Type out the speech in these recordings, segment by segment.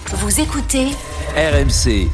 Vous écoutez RMC.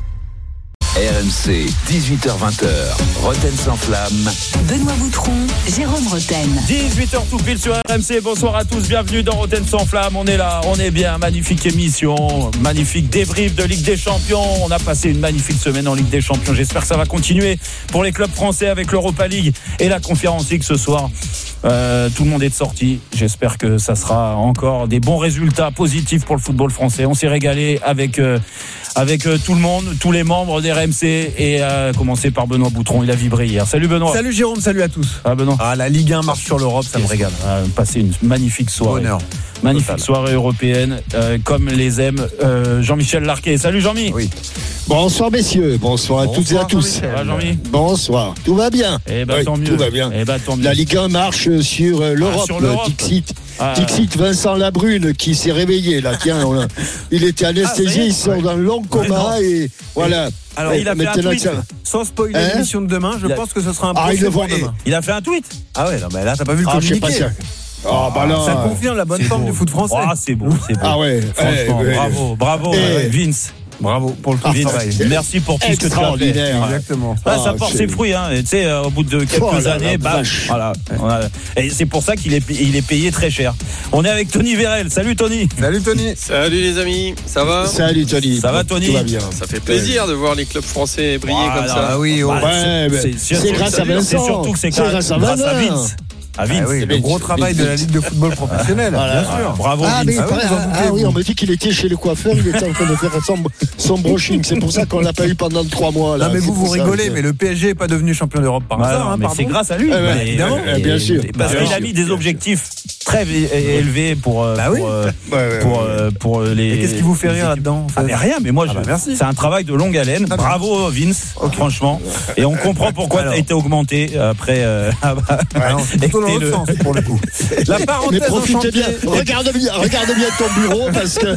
RMC, 18h-20h, Roten sans flamme. Benoît Boutron, Jérôme Roten. 18h tout pile sur RMC, bonsoir à tous, bienvenue dans Roten sans flamme. On est là, on est bien, magnifique émission, magnifique débrief de Ligue des Champions. On a passé une magnifique semaine en Ligue des Champions, j'espère que ça va continuer pour les clubs français avec l'Europa League et la Conference League ce soir. Tout le monde est de sortie, j'espère que ça sera encore des bons résultats positifs pour le football français. On s'est régalé avec tout le monde, tous les membres d'RMC et à commencer par Benoît Boutron, il a vibré hier. Salut Benoît. Salut Jérôme, salut à tous. Benoît. La Ligue 1 marche sur l'Europe, ça me régale. Passer une magnifique soirée. Bonheur. Magnifique Total. soirée européenne, comme les aime Jean-Michel Larquet. Salut Jean-Mi. Oui. Bonsoir messieurs, bonsoir à toutes et à tous. Ça va Jean-Mi? Bonsoir, tout va bien. Eh ben Oui, tant mieux. tout va bien. Eh ben tant mieux. La Ligue 1 marche sur l'Europe. sur l'Europe. Dixit Vincent Labrune qui s'est réveillé là. Tiens, il était anesthésié, il sort d'un long coma et voilà. Alors, il a fait un tweet. Sans spoiler l'émission de demain, je pense que ce sera un il procès le pour voit. demain. Il a fait un tweet. Ah ouais, non, mais là, t'as pas vu le Je sais communiqué. pas ça. Ça confirme la bonne forme du foot français. C'est beau, c'est beau. Ah ouais. Franchement, bravo Vince. Bravo pour le travail. Merci pour tout ce que tu as fait. Extraordinaire. Exactement. Ça porte ses fruits, hein. Tu sais, au bout de quelques années, voilà. Et c'est pour ça qu'il est payé très cher. On est avec Tony Vérel. Salut Tony. Salut Tony. Salut les amis, ça va? Salut Tony. Ça va Tony? Tout va bien. Ça fait plaisir de voir les clubs français briller comme ça. Ah oui, C'est grâce à Vincent. C'est surtout que c'est grâce à Vince. Ah oui, le gros travail de la Ligue de football professionnelle, bien sûr. Bravo Ah, Vince. oui, on me dit qu'il était chez le coiffeur, il était en train de faire son brushing. C'est pour ça qu'on l'a pas eu pendant 3 mois. Là. Non mais C'est vous pour ça rigolez, que- mais le PSG n'est pas devenu champion d'Europe par hasard. Mais c'est grâce à lui. évidemment. Bien sûr. Parce qu'il a mis des objectifs très élevés pour les. Et qu'est-ce qui vous fait rire là-dedans? Mais rien, mais moi, merci. c'est un travail de longue haleine. Bravo Vince, franchement. Et on comprend pourquoi tu as été augmenté après. C'est plutôt dans l'autre sens pour le coup. La Mais parenthèse en profitez bien, chantier. regarde bien ton bureau parce que.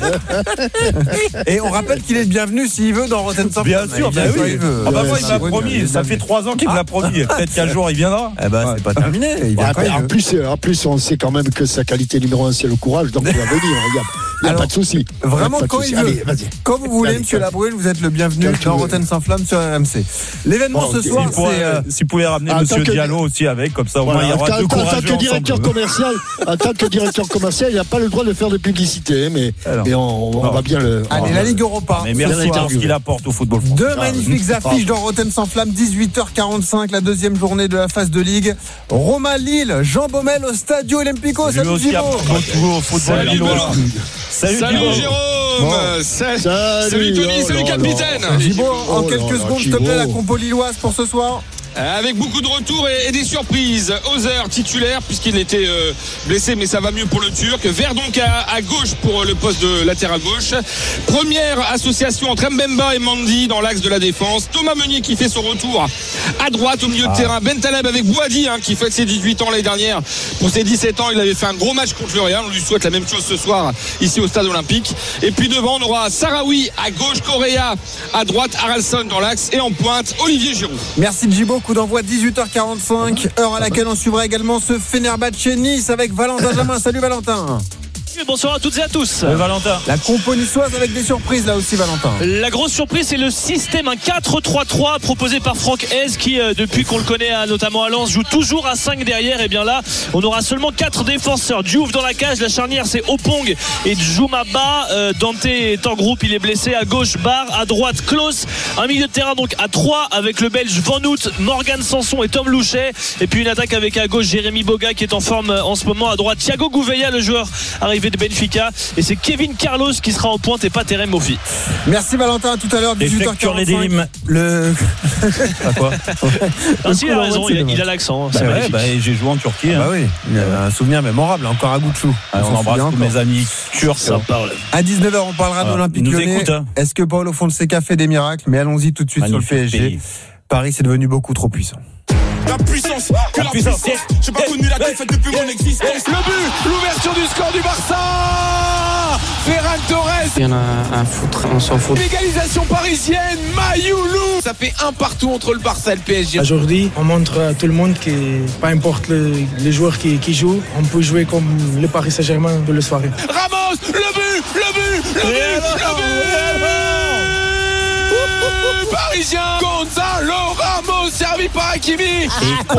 Et on rappelle qu'il est le bienvenu s'il veut dans Roten sans Bien sûr, bah oui. Moi il m'a promis, ça fait 3 ans qu'il me l'a promis. Peut-être qu'un jour il viendra. Eh ben c'est pas terminé. Il vient quand il veut. En plus, on sait quand même que sa qualité numéro 1 c'est le courage, donc il va venir. Il n'y a Alors, pas de souci. Vraiment, Pas de quand souci. il veut. Allez, vas-y. Quand vous voulez, Allez, monsieur Labrune, vous êtes le bienvenu Quand tu dans veux. Roten sans flamme sur RMC. L'événement ce soir, c'est. Si vous pouvez ramener en Monsieur tant que- Diallo aussi avec, comme ça au moins il y aura deux En tant courageux que directeur ensemble. commercial, il n'a pas le droit de faire de publicité, mais on va bien le. Allez, la Ligue Europa. Mais ce merci soir. pour ce qu'il apporte au football français. Deux magnifiques affiches dans Roten sans flamme, 18h45, la deuxième journée de la phase de Ligue. Roma-Lille, Jean Baumel au Stadio Olimpico. Lui Salut aussi Thibaut. apporte beaucoup au football Salut, lillois. Benoît. Salut Salut Jérôme. Salut Tony, salut capitaine. Thibaut, en Oh là quelques là, secondes, s'il te plaît, Thibaut. la compo lilloise pour ce soir. Avec beaucoup de retours et des surprises. Ozer titulaire puisqu'il était blessé, mais ça va mieux pour le Turc. Verdonk à gauche pour le poste de latéral gauche. Première association entre Mbemba et Mandy dans l'axe de la défense. Thomas Meunier qui fait son retour à droite au milieu de terrain. Bentaleb avec Boadi qui fête ses 18 ans l'année dernière. Pour ses 17 ans, il avait fait un gros match contre le Real. On lui souhaite la même chose ce soir ici au Stade Olympique. Et puis devant, on aura Sarawi à gauche, Correa à droite, Haralson dans l'axe et en pointe, Olivier Giroud. Merci Djibo, coup d'envoi 18h45, heure à laquelle on suivra également ce Fenerbahçe Nice avec Valentin Jamin. Salut Valentin. Bonsoir à toutes et à tous. Valentin. La compo niçoise avec des surprises là aussi Valentin. La grosse surprise, c'est le système, un 4-3-3 proposé par Franck Hez qui, depuis qu'on le connaît notamment à Lens, joue toujours à 5 derrière. Et bien là, on aura seulement 4 défenseurs. Diouf dans la cage, la charnière c'est Opong et Djoumaba. Dante est en groupe, il est blessé. À gauche, Barre, à droite, Klaus. Un milieu de terrain donc à 3 avec le Belge Van Hout, Morgan Sanson et Tom Louchet. Et puis une attaque avec à gauche Jérémy Boga qui est en forme en ce moment. À droite, Thiago Gouveia, le joueur arrivé de Benfica, et c'est Kevin Carlos qui sera en pointe et pas Terem Moffi. Merci Valentin, à tout à l'heure, 18h45. À quoi? Il a raison, il a l'accent. C'est magnifique. J'ai joué en Turquie. Bah oui, il y a un souvenir mémorable, encore à Gouchou. On embrasse tous mes amis turcs. Ça parle. À 19h, on parlera de l'Olympique ils nous Lyonnais. écoutent, hein. Est-ce que Paulo Fonseca fait des miracles? Mais allons-y tout de suite Magnifique sur le PSG. pays. Paris, c'est devenu beaucoup trop puissant. La puissance, que la puissance. J'ai pas connu la défaite depuis mon existence. Le but, l'ouverture du score du Barça. Ferran Torres. Il y en a un foutre, on s'en fout. L'égalisation parisienne, Mayoulou. Ça fait un partout entre le Barça et le PSG. Aujourd'hui, on montre à tout le monde que peu importe les joueurs qui jouent, on peut jouer comme le Paris Saint-Germain de la soirée. Ramos, le but. Parisien. Gonzalo Ramos servi par Hakimi.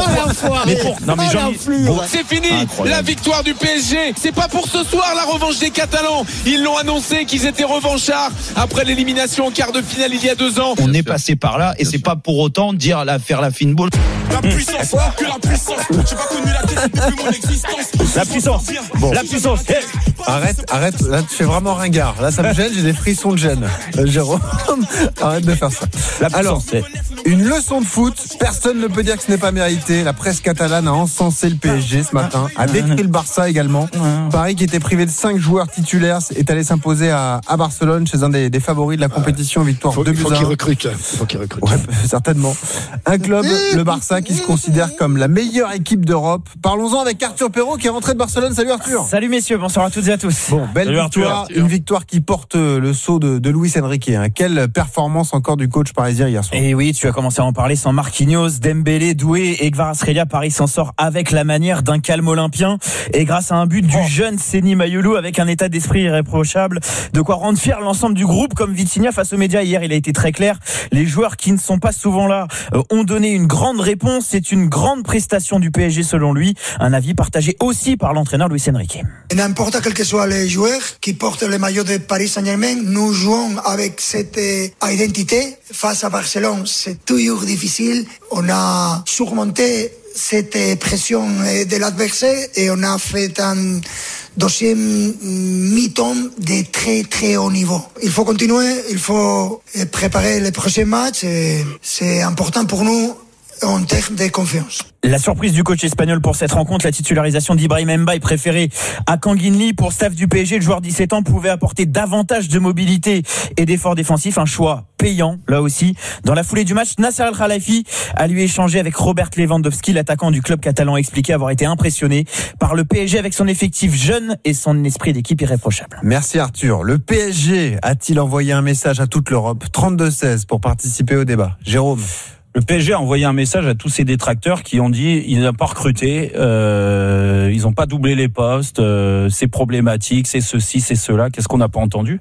C'est fini. Incroyable. La victoire du PSG. C'est pas pour ce soir la revanche des Catalans. Ils l'ont annoncé qu'ils étaient revanchards après l'élimination en quart de finale il y a 2 ans. On est passé par là et c'est pas pour autant faire la fine boule. La puissance, que la puissance. J'ai pas connu la tête depuis mon existence. La puissance. Bon. La puissance. Hey. Arrête, là tu fais vraiment ringard. Là ça me gêne, j'ai des frissons de gêne. Jérôme, arrête de faire ça. Alors, une leçon de foot, personne ne peut dire que ce n'est pas mérité. La presse catalane a encensé le PSG ce matin, a décrit le Barça également. Paris, qui était privé de 5 joueurs titulaires, est allé s'imposer à Barcelone chez un des favoris de la compétition, victoire 2-1. Faut qu'il recrute. Ouais, certainement. Un club, le Barça, qui se considère comme la meilleure équipe d'Europe. Parlons-en avec Arthur Perrault qui est rentré de Barcelone. Salut Arthur. Salut messieurs, bonsoir à toutes et à tous. Bon, belle Salut victoire, Arthur. une victoire qui porte le sceau de Luis Enrique. Quelle performance encore du coach parisien hier soir. Et oui, tu as commencé à en parler. Sans Marquinhos, Dembélé, Doué et Kvaratskhelia, Paris s'en sort avec la manière d'un calme olympien et grâce à un but du jeune Seny Mayulu avec un état d'esprit irréprochable. De quoi rendre fier l'ensemble du groupe, comme Vitinha face aux médias hier. Il a été très clair. Les joueurs qui ne sont pas souvent là ont donné une grande réponse. C'est une grande prestation du PSG selon lui. Un avis partagé aussi par l'entraîneur Luis Enrique. N'importe quel que soient les joueurs qui portent le maillot de Paris Saint-Germain, nous jouons avec cette identité. Face à Barcelone, c'est toujours difficile. On a surmonté cette pression de l'adversaire et on a fait un deuxième mi-temps de très très haut niveau. Il faut continuer, il faut préparer les prochains matchs. C'est important pour nous en termes de confiance. La surprise du coach espagnol pour cette rencontre, la titularisation d'Ibrahim Mbaye préféré à Kanguinli. Pour staff du PSG, le joueur 17 ans pouvait apporter davantage de mobilité et d'efforts défensifs. Un choix payant, là aussi. Dans la foulée du match, Nasser El Khelaifi a lui échangé avec Robert Lewandowski. L'attaquant du club catalan a expliqué avoir été impressionné par le PSG avec son effectif jeune et son esprit d'équipe irréprochable. Merci Arthur. Le PSG a-t-il envoyé un message à toute l'Europe? 32-16 pour participer au débat. Jérôme. Le PSG a envoyé un message à tous ses détracteurs qui ont dit il n'a pas recruté, ils n'ont pas doublé les postes, c'est problématique, c'est ceci, c'est cela. Qu'est-ce qu'on n'a pas entendu?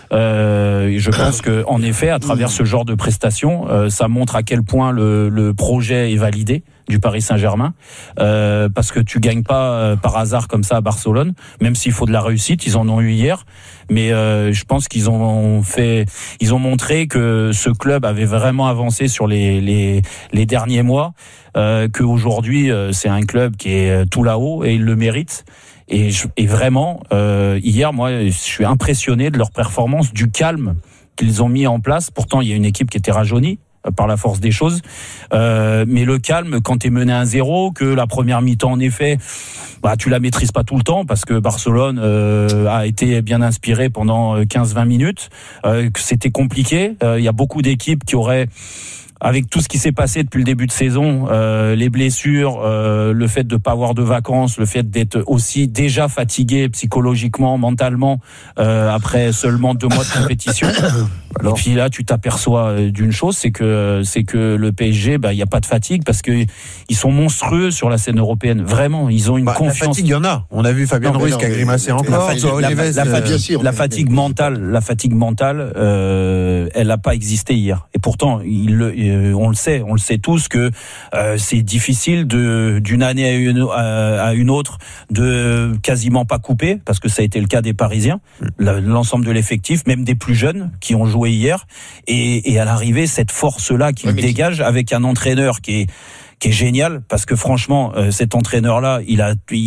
Je pense que en effet, à travers ce genre de prestations, ça montre à quel point le projet est validé du Paris Saint-Germain, parce que tu gagnes pas par hasard comme ça à Barcelone, même s'il faut de la réussite, ils en ont eu hier, mais je pense qu'ils ont montré que ce club avait vraiment avancé sur les derniers mois, qu'aujourd'hui c'est un club qui est tout là-haut et il le mérite. Et vraiment, hier, moi, je suis impressionné de leur performance, du calme qu'ils ont mis en place. Pourtant, il y a une équipe qui était rajeunie par la force des choses. Mais le calme, quand t'es mené à 1-0, que la première mi-temps, en effet, tu la maîtrises pas tout le temps parce que Barcelone a été bien inspiré pendant 15-20 minutes, que c'était compliqué. Il y a beaucoup d'équipes qui auraient... Avec tout ce qui s'est passé depuis le début de saison, les blessures, le fait de pas avoir de vacances, le fait d'être aussi déjà fatigué psychologiquement, mentalement, après seulement 2 mois de compétition. Et puis là, tu t'aperçois d'une chose, c'est que le PSG, il y a pas de fatigue parce que ils sont monstrueux sur la scène européenne. Vraiment, ils ont une confiance. La fatigue, il y en a. On a vu Fabien Ruiz qui a grimacé encore. La fatigue mentale, elle n'a pas existé hier. Et pourtant, on le sait tous que c'est difficile d'une année à une autre de quasiment pas couper, parce que ça a été le cas des Parisiens, l'ensemble de l'effectif, même des plus jeunes qui ont joué hier, et à l'arrivée cette force-là qui dégage avec un entraîneur qui est génial, parce que franchement cet entraîneur-là, il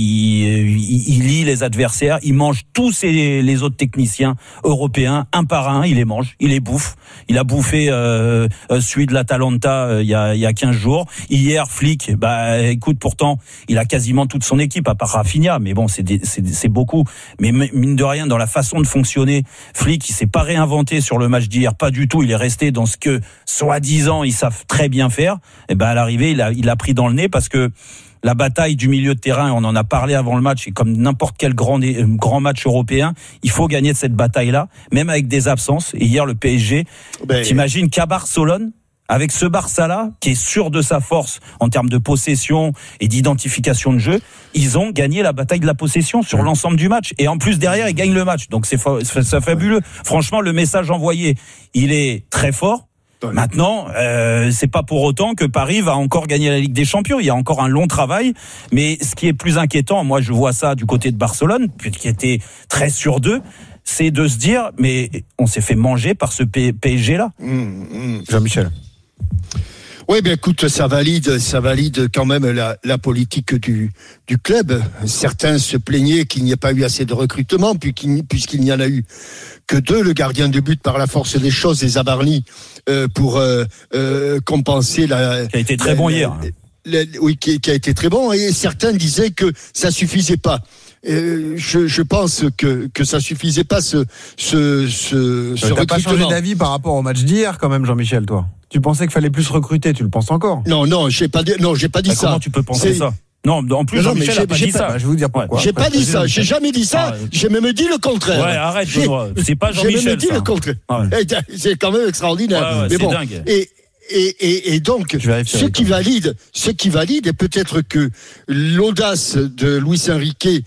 lit les adversaires, il mange tous les autres techniciens européens un par un, il les mange, il les bouffe. Il a bouffé celui de l'Atalanta il y a 15 jours. Hier, Flick, écoute, pourtant il a quasiment toute son équipe à part Rafinha, mais bon, c'est beaucoup. Mais mine de rien, dans la façon de fonctionner, Flick, il s'est pas réinventé sur le match d'hier, pas du tout. Il est resté dans ce que soi-disant ils savent très bien faire. Et à l'arrivée, il a pris dans le nez, parce que la bataille du milieu de terrain, on en a parlé avant le match, et comme n'importe quel grand match européen, il faut gagner de cette bataille-là, même avec des absences. Et hier, le PSG, t'imagines qu'à Barcelone, avec ce Barça-là, qui est sûr de sa force en termes de possession et d'identification de jeu, ils ont gagné la bataille de la possession sur l'ensemble du match. Et en plus, derrière, ils gagnent le match. Donc c'est fabuleux. Franchement, le message envoyé, il est très fort. Maintenant, c'est pas pour autant que Paris va encore gagner la Ligue des Champions. Il y a encore un long travail. Mais ce qui est plus inquiétant, moi je vois ça du côté de Barcelone, qui était très sur d'eux, c'est de se dire, mais on s'est fait manger par ce PSG-là. Jean-Michel. Oui, bien écoute, ça valide quand même la politique du club. Certains se plaignaient qu'il n'y ait pas eu assez de recrutement, puisqu'il n'y en a eu que 2, le gardien de but par la force des choses, et Zabarni, pour compenser la... Qui a été très bon hier. Oui, qui a été très bon, et certains disaient que ça suffisait pas. Je pense que ça suffisait pas ce recrutement. T'as pas changé d'avis par rapport au match d'hier quand même, Jean-Michel, toi? Tu pensais qu'il fallait plus recruter, tu le penses encore? Non, j'ai pas dit ça. Comment tu peux penser ça? Non, en plus, Jean-Michel n'a pas dit ça. Je vais vous dire pourquoi. J'ai pas dit ça, j'ai jamais dit ça. J'ai même dit le contraire. Ouais, arrête, Benoît. C'est pas Jean-Michel. J'ai même dit le contraire. C'est quand même extraordinaire. Mais bon. Dingue. Et donc, ce qui valide, et peut-être que l'audace de Luis Enrique,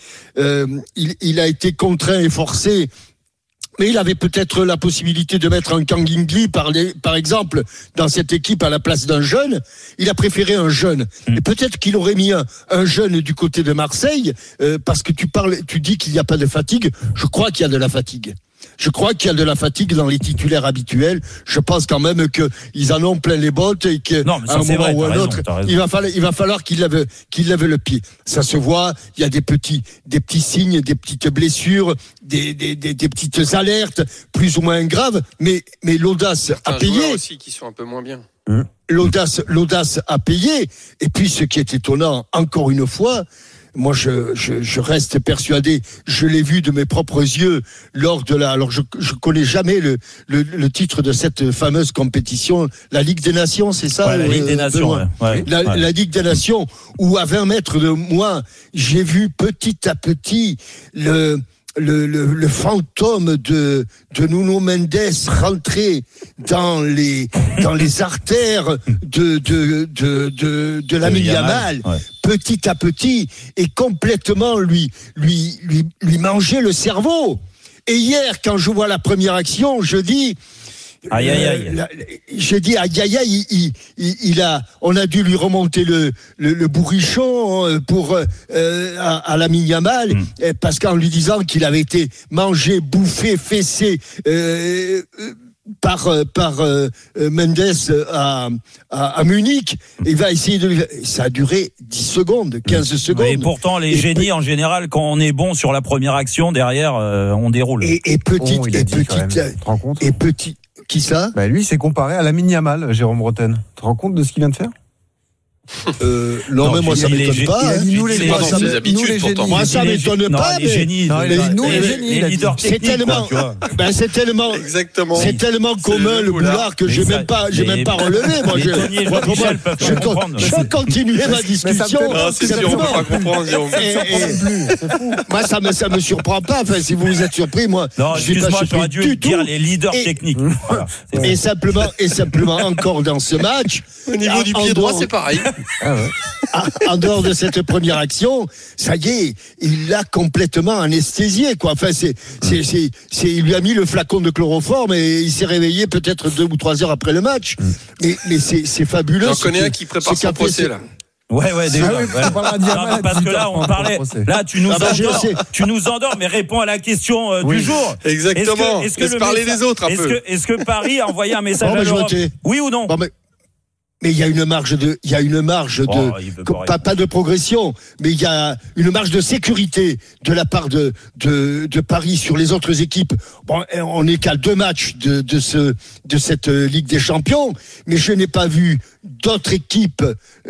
il a été contraint et forcé. Mais il avait peut-être la possibilité de mettre un Kangingli, par exemple, dans cette équipe à la place d'un jeune. Il a préféré un jeune. Et peut-être qu'il aurait mis un jeune du côté de Marseille, parce que tu dis qu'il n'y a pas de fatigue. Je crois qu'il y a de la fatigue. Je crois qu'il y a de la fatigue dans les titulaires habituels. Je pense quand même qu'ils en ont plein les bottes et qu'à un moment ou un autre, il va falloir qu'ils lèvent le pied. Ça se voit. Il y a des petits signes, des petites blessures, des petites alertes, plus ou moins graves. Mais l'audace a payé. Aussi qui sont un peu moins bien. L'audace a payé. Et puis, ce qui est étonnant, encore une fois, moi, je reste persuadé. Je l'ai vu de mes propres yeux lors de alors je connais jamais le titre de cette fameuse compétition, la Ligue des Nations, c'est ça? La Ligue des Nations. La Ligue des Nations, où à 20 mètres de moi, j'ai vu petit à petit le fantôme de Nuno Mendes rentrer dans les artères de Lamine Yamal, petit à petit, et complètement lui manger le cerveau. Et hier, quand je vois la première action, je dis aïe aïe aïe. J'ai dit aïe aïe aïe, on a dû lui remonter le bourrichon pour à Lamine Yamal, parce qu'en lui disant qu'il avait été mangé, bouffé, fessé par Mendes à Munich, il va essayer ça a duré 10 secondes, 15 secondes. Et pourtant les génies en général, quand on est bon sur la première action, derrière on déroule. Petit. Qui ça? Lui, c'est comparé à Lamine Yamal, Jérôme Rotten. Tu te rends compte de ce qu'il vient de faire? Non, mais moi ça m'étonne pas. Moi ça m'étonne pas. Les génies, les leaders techniques, c'est tellement commun le boulard que j'ai même pas relevé. Moi je continuais ma discussion. Moi ça me surprend pas. Enfin, si vous vous êtes surpris, moi je suis pas surpris. J'aurais dû dire les leaders techniques. Et simplement encore dans ce match, au niveau du pied droit, c'est pareil. En dehors de cette première action, ça y est, il l'a complètement anesthésié, quoi. Enfin, il lui a mis le flacon de chloroforme et il s'est réveillé peut-être 2 ou 3 heures après le match. Mais c'est fabuleux. J'en connais un qui prépare son procès, là. Ouais, déjà. Parce que là, on parlait. Là, tu nous endors, mais réponds à la question du jour. Exactement. Laisse parler les autres un peu. Est-ce que Paris a envoyé un message à l'Europe? Oui ou non? Mais il y a une marge pas de progression, mais il y a une marge de sécurité de la part de Paris sur les autres équipes. Bon, on n'est qu'à 2 matchs de cette Ligue des Champions, mais je n'ai pas vu d'autres équipes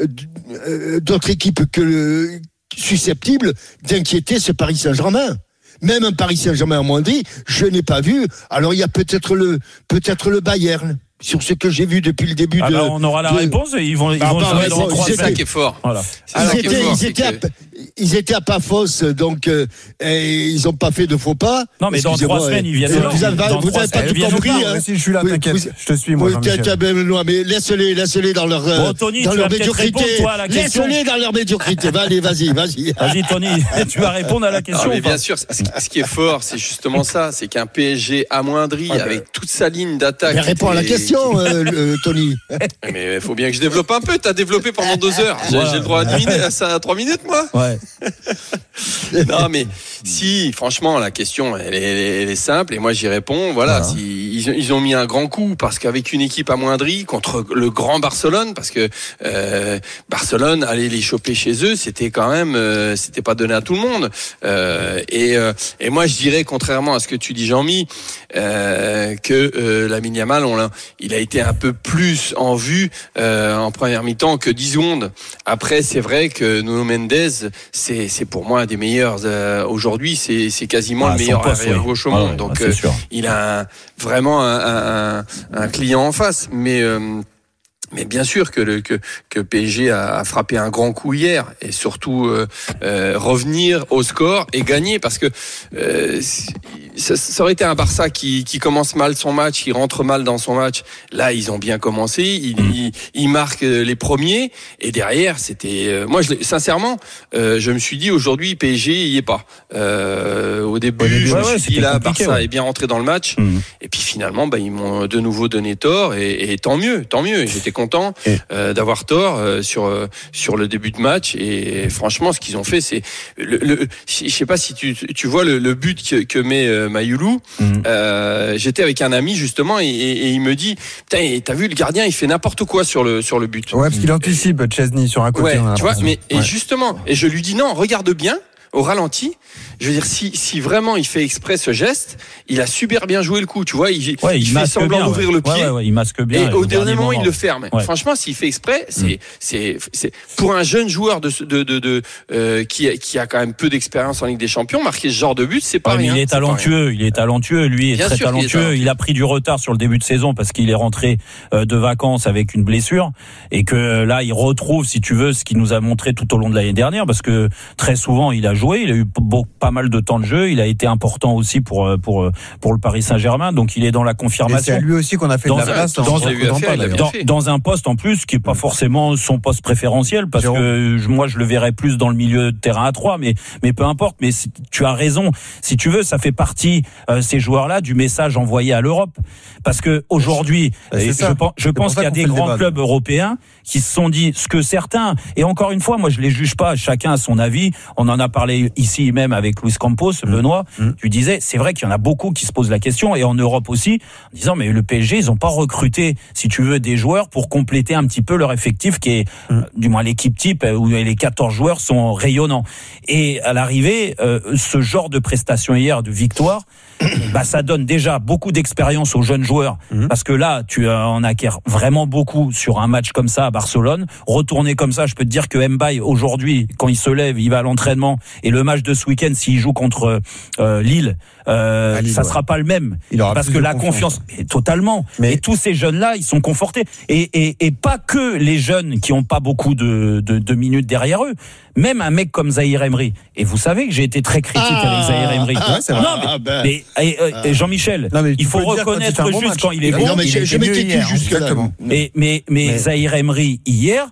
susceptibles d'inquiéter ce Paris Saint-Germain. Même un Paris Saint-Germain amoindri, je n'ai pas vu. Alors il y a peut-être le Bayern. Sur ce que j'ai vu depuis le début on aura la réponse. Ils vont c'est ça qui est fort. Voilà. ils étaient à Paphos, donc ils n'ont pas fait de faux pas. Non, mais dans 3 semaines, ils viennent. Vous n'avez pas tout compris. Si je suis là, t'inquiète, je te suis, moi. Mais laisse-les dans leur bon, Tony, dans tu leur vas médiocrité. Répondre, toi, à la question. Laisse-les dans leur médiocrité. Allez, vas-y. Vas-y, Tony, tu vas répondre à la question. Non, mais bien sûr, ce qui est fort, c'est justement ça, c'est qu'un PSG amoindri avec toute sa ligne d'attaque. Réponds à la question, Tony. Mais il faut bien que je développe un peu. T'as développé pendant 2 heures. J'ai le droit à 3 minutes, moi. Ouais. Non, mais si, franchement, la question, elle est simple. Et moi, j'y réponds. Voilà. Ils ont mis un grand coup parce qu'avec une équipe amoindrie contre le grand Barcelone, parce que Barcelone, aller les choper chez eux, c'était quand même, c'était pas donné à tout le monde. Et moi, je dirais, contrairement à ce que tu dis, Jean-Mi, que Lamine Yamal, il a été un peu plus en vue en première mi-temps que 10 secondes. Après, c'est vrai que Nuno Mendes, c'est pour moi un des meilleurs aujourd'hui. C'est quasiment le meilleur arrière gauche au monde. Donc, il a vraiment un client en face. Mais bien sûr que PSG a frappé un grand coup hier et surtout revenir au score et gagner parce que ça aurait été un Barça qui commence mal son match, qui rentre mal dans son match. Là, ils ont bien commencé, ils marquent les premiers et derrière, c'était moi sincèrement, je me suis dit aujourd'hui PSG y est pas. Au début, je me suis dit là Barça est bien rentré dans le match et puis finalement ils m'ont de nouveau donné tort et tant mieux. J'étais content d'avoir tort sur le début de match et franchement ce qu'ils ont fait c'est je sais pas si tu vois le but que met Mayoulou. J'étais avec un ami justement et il me dit putain t'as vu le gardien il fait n'importe quoi sur le but. Ouais parce qu'il anticipe Chesney sur un côté. Ouais, tu vois et justement et je lui dis non regarde bien au ralenti. Je veux dire, si vraiment il fait exprès ce geste, il a super bien joué le coup, tu vois. Il fait semblant d'ouvrir le pied. Il masque bien. Et au dernier moment, il le ferme. Ouais. Franchement, s'il fait exprès, c'est pour un jeune joueur qui a quand même peu d'expérience en Ligue des Champions, marquer ce genre de but, c'est pas rien. Il est talentueux. Lui est très talentueux. Il a pris du retard sur le début de saison parce qu'il est rentré de vacances avec une blessure et que là, il retrouve, si tu veux, ce qu'il nous a montré tout au long de l'année dernière parce que très souvent, il a joué, il a eu pas mal de temps de jeu, il a été important aussi pour le Paris Saint-Germain, donc il est dans la confirmation. Et c'est à lui aussi qu'on a fait de la place dans un poste en plus qui est pas forcément son poste préférentiel parce que moi je le verrais plus dans le milieu de terrain à 3 mais peu importe, mais tu as raison, si tu veux ça fait partie ces joueurs-là du message envoyé à l'Europe parce que aujourd'hui je pense qu'il y a des grands clubs européens qui se sont dit ce que certains, et encore une fois moi je les juge pas, chacun a son avis, on en a parlé ici même avec Luis Campos, Benoît, tu disais, c'est vrai qu'il y en a beaucoup qui se posent la question, et en Europe aussi, en disant, mais le PSG, ils ont pas recruté, si tu veux, des joueurs pour compléter un petit peu leur effectif qui est, du moins l'équipe type, où les 14 joueurs sont rayonnants. Et à l'arrivée, ce genre de prestation hier, de victoire, ça donne déjà beaucoup d'expérience aux jeunes joueurs, parce que là, tu en acquiers vraiment beaucoup sur un match comme ça à Barcelone. Retourner comme ça, je peux te dire que Mbaye, aujourd'hui, quand il se lève, il va à l'entraînement, et le match de ce week-end, s'il joue contre Lille, ça sera pas le même, parce que la confiance totalement. Et tous ces jeunes-là, ils sont confortés, et pas que les jeunes qui ont pas beaucoup de minutes derrière eux. Même un mec comme Zahir Emery. Et vous savez que j'ai été très critique avec Zahir Emery. Mais Jean-Michel, il faut reconnaître juste quand il est bon. Non, mais je m'étais dit jusque-là. Mais Zahir Emery hier.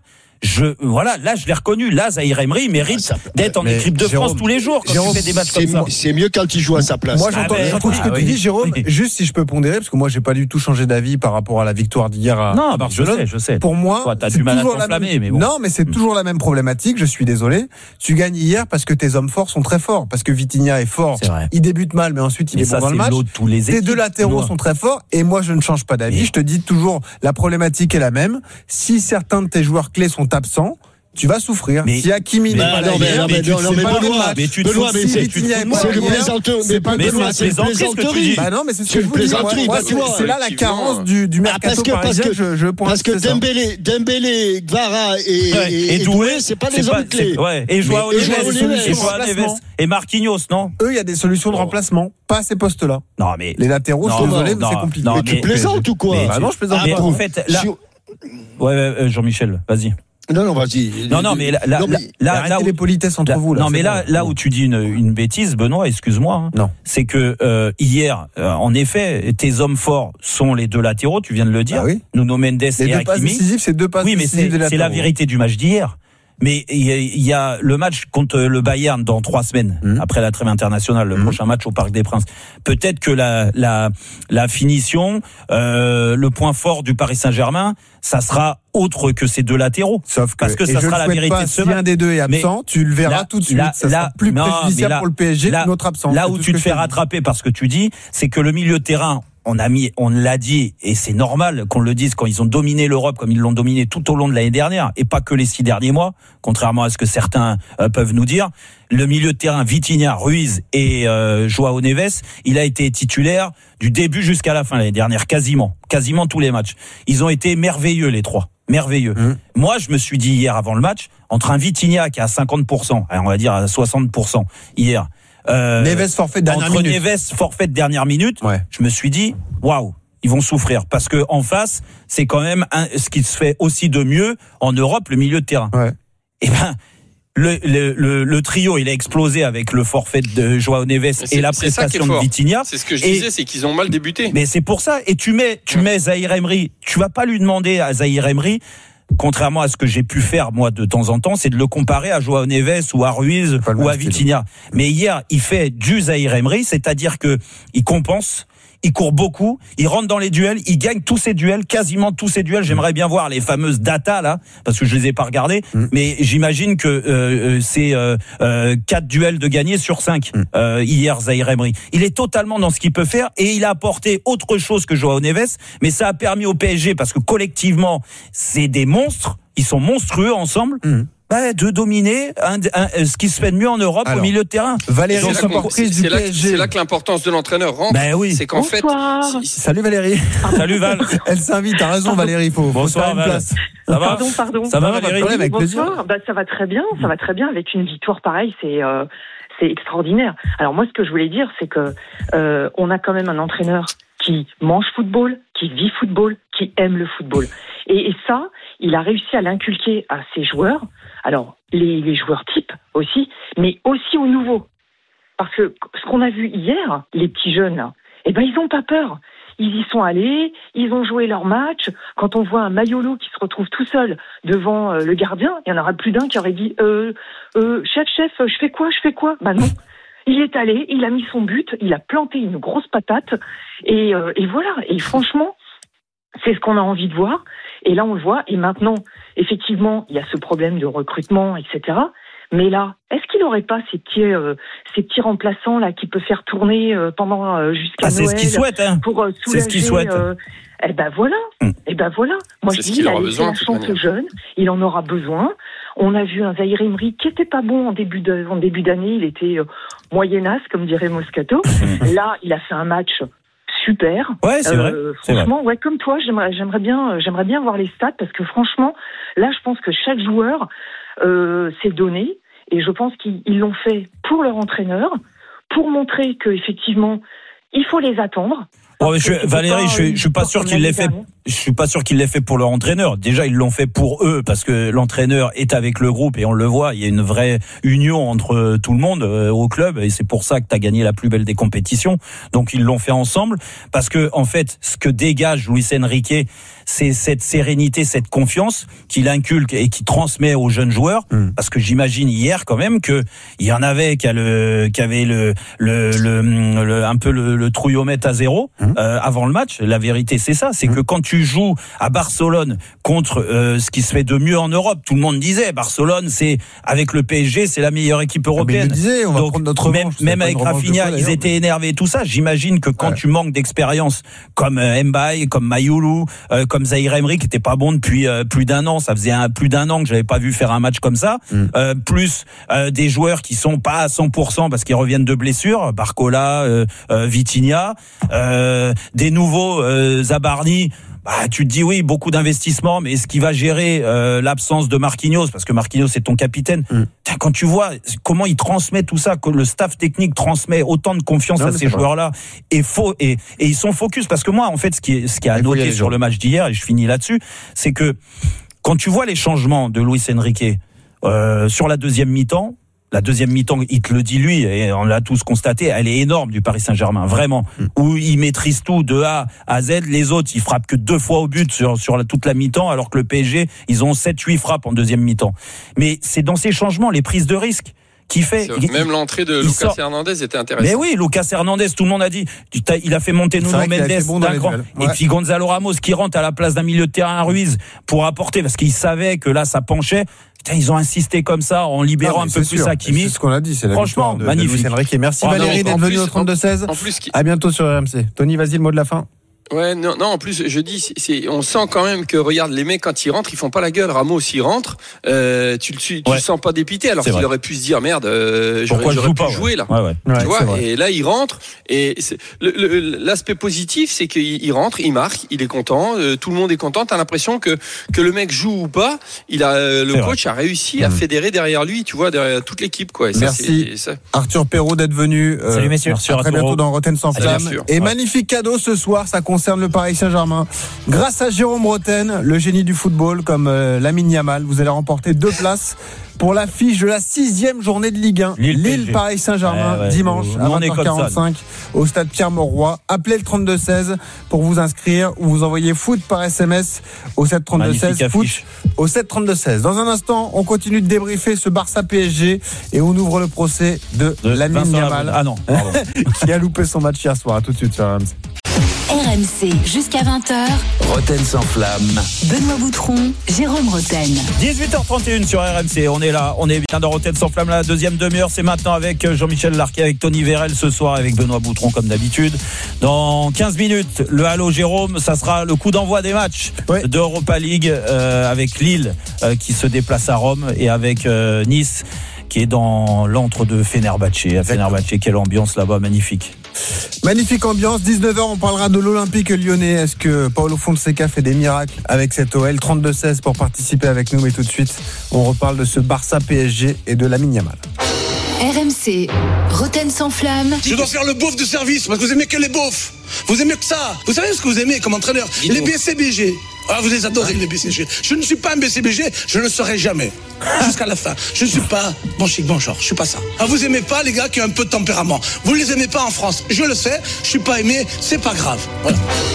Là, je l'ai reconnu. Là, Zahir Emery mérite d'être en équipe de France tous les jours quand il fait des matchs comme ça. C'est mieux quand il joue à sa place. Moi, j'entends ce que tu dis, Jérôme. Juste si je peux pondérer, parce que moi, j'ai pas du tout changé d'avis par rapport à la victoire d'hier à Barcelone. Je sais. Pour moi, t'as du mal à t'enflammer, mais bon. Non, mais c'est toujours la même problématique. Je suis désolé. Tu gagnes hier parce que tes hommes forts sont très forts, parce que Vitinha est fort. Il débute mal, mais ensuite il est bon dans le match. Tes deux latéraux sont très forts, et moi, je ne change pas d'avis. Je te dis toujours, la problématique est la même. Si certains de tes joueurs clés sont absents, tu vas souffrir. Si Hakimi n'est pas là, mais tu te Benoît, c'est le plaisanterie. C'est pas plaisanterie. Bah non, mais c'est ce que je vous dis. C'est là la carence du mercato parisien. Je pense parce que Dembélé, Gvara et Doué, c'est pas des hommes clés. Et Joao Neves et Marquinhos, non? Eux, il y a des solutions de remplacement, pas à ces postes-là. Non, mais les latéraux, je suis désolé, mais c'est compliqué. Mais tu plaisantes ou quoi? Bah non, je plaisante pas. En fait, là, Jean-Michel, vas-y. Non, vas-y. Non, mais là où les politesses entre vous. Non, mais là où tu dis une bêtise, Benoît, excuse-moi. Hein, non. C'est que hier, en effet, tes hommes forts sont les deux latéraux. Tu viens de le dire. Ah oui. Nuno Mendes et Hakimi. Les deux passes décisives, c'est deux passes décisives. Oui, mais c'est la vérité du match d'hier. Mais il y a le match contre le Bayern dans 3 semaines, après la trêve internationale, le prochain match au Parc des Princes. Peut-être que la finition, le point fort du Paris Saint-Germain, ça sera autre que ces deux latéraux. Sauf que, parce que ça sera la vérité de ce match. Si un des deux est absent, tu le verras tout de suite. Ça sera plus préjudiciable pour le PSG que notre absence. Là où tu te fais rattraper par ce que tu dis, c'est que le milieu de terrain, on l'a dit, et c'est normal qu'on le dise quand ils ont dominé l'Europe comme ils l'ont dominé tout au long de l'année dernière, et pas que les 6 derniers mois, contrairement à ce que certains peuvent nous dire. Le milieu de terrain, Vitinha, Ruiz et Joao Neves, il a été titulaire du début jusqu'à la fin l'année dernière, quasiment tous les matchs. Ils ont été merveilleux, les 3. Merveilleux. Moi, je me suis dit hier avant le match, entre un Vitinha qui est à 50%, on va dire à 60% hier, Neves forfait de dernière minute. Neves forfait de dernière minute, je me suis dit waouh, ils vont souffrir parce que en face, c'est quand même ce qui se fait aussi de mieux en Europe, le milieu de terrain. Et ben le trio, il a explosé avec le forfait de Joao Neves et la prestation de Vitinha. C'est ce que je disais, c'est qu'ils ont mal débuté. Mais c'est pour ça. Et tu mets Zahir Emery. Tu vas pas lui demander à Zahir Emery, contrairement à ce que j'ai pu faire moi de temps en temps, c'est de le comparer à Joao Neves ou à Ruiz ou à Vitinha. Mais hier, il fait du Zahir Emery, c'est-à-dire que il compense. Il court beaucoup, il rentre dans les duels, il gagne tous ses duels, quasiment tous ses duels. J'aimerais bien voir les fameuses data là, parce que je les ai pas regardées, mais j'imagine que c'est 4 duels de gagnés sur 5 hier, Zahir Emery. Il est totalement dans ce qu'il peut faire et il a apporté autre chose que Joao Neves, mais ça a permis au PSG, parce que collectivement, c'est des monstres, ils sont monstrueux ensemble. De dominer ce qui se fait de mieux en Europe. Alors, au milieu de terrain. Valérie, c'est là que l'importance de l'entraîneur rentre. C'est qu'en fait. Salut Valérie. Salut Val. Elle s'invite. T'as raison Valérie. Bonsoir Val. Place. Ça va? Pardon. Ça va Valérie? Avec plaisir. Ça va très bien. Ça va très bien. Avec une victoire pareille, c'est extraordinaire. Alors moi, ce que je voulais dire, c'est que on a quand même un entraîneur qui mange football, qui vit football, qui aime le football. Et ça, il a réussi à l'inculquer à ses joueurs. Alors, les joueurs types aussi, mais aussi aux nouveaux. Parce que ce qu'on a vu hier, les petits jeunes, là, ils n'ont pas peur. Ils y sont allés, ils ont joué leur match. Quand on voit un Mayolo qui se retrouve tout seul devant le gardien, il y en aura plus d'un qui aurait dit chef, je fais quoi? Bah non. Il est allé, il a mis son but, il a planté une grosse patate. Et voilà. Et franchement, c'est ce qu'on a envie de voir. Et là, on le voit. Et maintenant, effectivement, il y a ce problème de recrutement, etc. Mais là, est-ce qu'il n'aurait pas ces petits remplaçants là qui peut faire tourner pendant jusqu'à Noël? C'est ce qu'il souhaite, hein. Pour soulager. C'est ce qu'il souhaite. Voilà. Moi, je dis, il a laissé la chance aux jeunes. Il en aura besoin. On a vu un Zahir Emery qui était pas bon en début d'année. Il était moyennasse, comme dirait Moscato. Là, il a fait un match super. Ouais, c'est vrai. Franchement, ouais, comme toi, j'aimerais bien voir les stats parce que franchement, là, je pense que chaque joueur s'est donné et je pense qu'ils l'ont fait pour leur entraîneur, pour montrer que effectivement, il faut les attendre. Valérie, je suis pas sûr qu'il l'ait fait. Je suis pas sûr qu'il l'ait fait pour leur entraîneur. Déjà, ils l'ont fait pour eux parce que l'entraîneur est avec le groupe et on le voit. Il y a une vraie union entre tout le monde au club et c'est pour ça que tu as gagné la plus belle des compétitions. Donc ils l'ont fait ensemble parce que en fait, ce que dégage Luis Enrique, c'est cette sérénité, cette confiance qu'il inculque et qu'il transmet aux jeunes joueurs. Parce que j'imagine hier quand même que il y en avait qui avaient un peu le trouillomètre à zéro avant le match. La vérité, c'est ça. C'est que quand tu joues à Barcelone contre ce qui se fait de mieux en Europe, tout le monde disait Barcelone, c'est avec le PSG, c'est la meilleure équipe européenne. Disait, on va prendre notre revanche, même avec Rafinha, ils étaient énervés, tout ça. J'imagine que quand tu manques d'expérience, comme Mbaye, comme Mayulu, comme Zahir Emery, qui était pas bon depuis plus d'un an, ça faisait plus d'un an que j'avais pas vu faire un match comme ça. Plus des joueurs qui sont pas à 100% parce qu'ils reviennent de blessures, Barcola, Vitinha, des nouveaux Zabarni. Tu te dis oui, beaucoup d'investissements, mais est-ce qu'il va gérer l'absence de Marquinhos, parce que Marquinhos c'est ton capitaine. Quand tu vois comment il transmet tout ça, que le staff technique transmet autant de confiance à ces joueurs-là, et ils sont focus, parce que moi en fait ce qui a à noter sur le match d'hier, et je finis là-dessus, c'est que quand tu vois les changements de Luis Enrique sur la deuxième mi-temps, il te le dit lui, et on l'a tous constaté, elle est énorme du Paris Saint-Germain, vraiment. Où il maîtrise tout de A à Z. Les autres, ils frappent que 2 fois au but sur toute la mi-temps, alors que le PSG, ils ont 7-8 frappes en deuxième mi-temps. Mais c'est dans ces changements, les prises de risque, qui fait. Même l'entrée de Lucas Hernandez était intéressante. Mais oui, Lucas Hernandez, tout le monde a dit, il a fait monter Nuno Mendes d'un cran. Et puis Gonzalo Ramos qui rentre à la place d'un milieu de terrain à Ruiz pour apporter, parce qu'il savait que là, ça penchait. Putain, ils ont insisté comme ça en libérant un peu plus Hakimi. C'est ce qu'on a dit, c'est la franchement victoire de Luis Enrique. Merci Valérie d'être venue au 32-16. À bientôt sur RMC. Tony, vas-y, le mot de la fin. Ouais, non, en plus, je dis, on sent quand même que, regarde, les mecs, quand ils rentrent, ils font pas la gueule. Ramos, il rentre, tu le sens pas dépité, alors qu'il aurait pu se dire, merde, j'aurais pu jouer, là. Tu vois, et là, il rentre, et l'aspect positif, c'est qu'il rentre, il marque, il est content, tout le monde est content, t'as l'impression que le mec joue ou pas, le coach a réussi à fédérer derrière lui, tu vois, derrière toute l'équipe, quoi. Et merci, Arthur Perrault d'être venu. Salut, messieurs. À très bientôt dans Rotten sans flamme. Et magnifique cadeau ce soir, ça concerne le Paris Saint-Germain. Grâce à Jérôme Rotten, le génie du football, comme Lamine Yamal, vous allez remporter 2 places pour l'affiche de la 6e journée de Ligue 1. Lille Paris Saint-Germain, dimanche à 20h45 au stade Pierre-Mauroy. Appelez le 32-16 pour vous inscrire ou vous envoyez foot par SMS au 732-16. Foot au 732-16. Dans un instant, on continue de débriefer ce Barça PSG et on ouvre le procès de Lamine Yamal. Ah non, pardon. Qui a loupé son match hier soir. À tout de suite sur RMC. RMC jusqu'à 20h. Rotten sans flamme. Benoît Boutron, Jérôme Rotten. 18h31 sur RMC. On est là, on est bien dans Rotten sans flamme. La deuxième demi-heure, c'est maintenant avec Jean-Michel Larquet, avec Tony Vérel ce soir, avec Benoît Boutron comme d'habitude. Dans 15 minutes, le Halo Jérôme, ça sera le coup d'envoi des matchs d'Europa League avec Lille qui se déplace à Rome et avec Nice qui est dans l'antre de Fenerbahçe. À Fenerbahçe, quelle ambiance là-bas, magnifique. Magnifique ambiance. 19h, on parlera de l'Olympique Lyonnais. Est-ce que Paulo Fonseca fait des miracles avec cette OL? 32-16 pour participer avec nous. Mais tout de suite, on reparle de ce Barça PSG et de Lamine Yamal. RMC, Rotten sans flamme. Je dois faire le beauf de service parce que vous aimez que les beaufs. Vous aimez que ça. Vous savez ce que vous aimez comme entraîneur? Les BCBG. Ah, vous les adorez, les BCBG. Je ne suis pas un BCBG, je ne le serai jamais. Jusqu'à la fin. Je ne suis pas bon chic, bon genre. Je suis pas ça. Ah, vous aimez pas les gars qui ont un peu de tempérament. Vous les aimez pas en France. Je le sais. Je suis pas aimé. C'est pas grave. Voilà.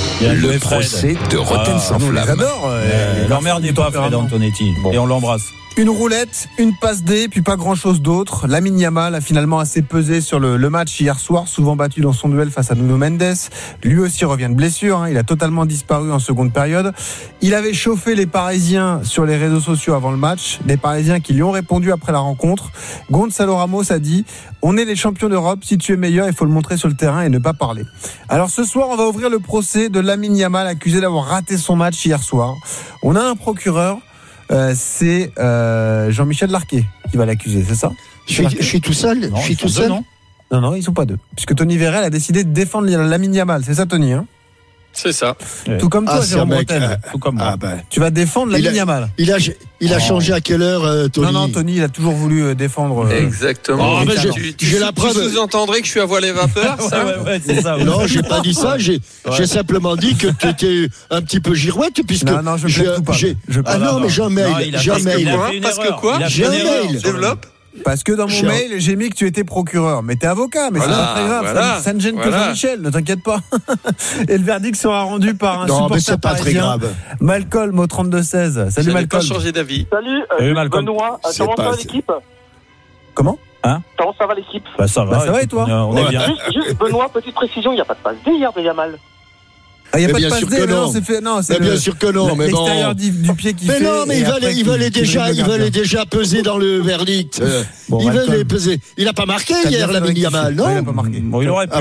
Le procès de Rotten sans flamme. J'adore. L'emmerdez pas Fred Antonetti. Bon. Et on l'embrasse. Une roulette, une passe D, puis pas grand-chose d'autre. Lamine Yamal a finalement assez pesé sur le match hier soir, souvent battu dans son duel face à Nuno Mendes. Lui aussi revient de blessure, il a totalement disparu en seconde période. Il avait chauffé les Parisiens sur les réseaux sociaux avant le match, des Parisiens qui lui ont répondu après la rencontre. Gonzalo Ramos a dit « On est les champions d'Europe, si tu es meilleur, il faut le montrer sur le terrain et ne pas parler ». Alors ce soir, on va ouvrir le procès de Lamine Yamal, accusé d'avoir raté son match hier soir. On a un procureur. C'est Jean-Michel Larquet qui va l'accuser, c'est ça? Je suis tout seul. Non, je suis tout seul. Non, ils sont pas deux. Puisque Tony Vérel a décidé de défendre Lamine Yamal, c'est ça, Tony, hein? C'est ça. Tout comme toi, Jérôme Rotten. Tout comme moi. Tu vas défendre Lamine Yamal. Il a changé à quelle heure, Tony? Non, Tony, il a toujours voulu défendre. Exactement. J'ai la preuve. Tu sous-entendrais que je suis à voile et vapeur, ça? C'est ça. Non, j'ai pas dit ça. J'ai simplement dit que tu étais un petit peu girouette, puisque. Non, je plaide pas. Ah non, mais j'ai un mail. Parce que quoi? J'ai un mail. Développe. Parce que dans mon mail, j'ai mis que tu étais procureur. Mais t'es avocat, mais c'est pas très grave. Ça ne gêne que Jean-Michel, ne t'inquiète pas. Et le verdict sera rendu par un supporter parisien, Malcolm au 32-16. Salut Malcolm. Pas changé d'avis. Salut Malcolm. Benoît, comment ça va l'équipe? Comment? Comment ça va l'équipe? Ça va et toi? On est bien. Juste Benoît, petite précision, il n'y a pas de passe D hier de Yamal. Il n'y a pas de passe D, non, c'est fait. Non, c'est bien sûr que non, mais bon. L'extérieur du pied qui fait. Mais non, mais il valait déjà peser dans le verdict. Il valait peser. Il n'a pas marqué hier, Lamine Yamal, non? Il n'a pas marqué. Bon, il aurait pu.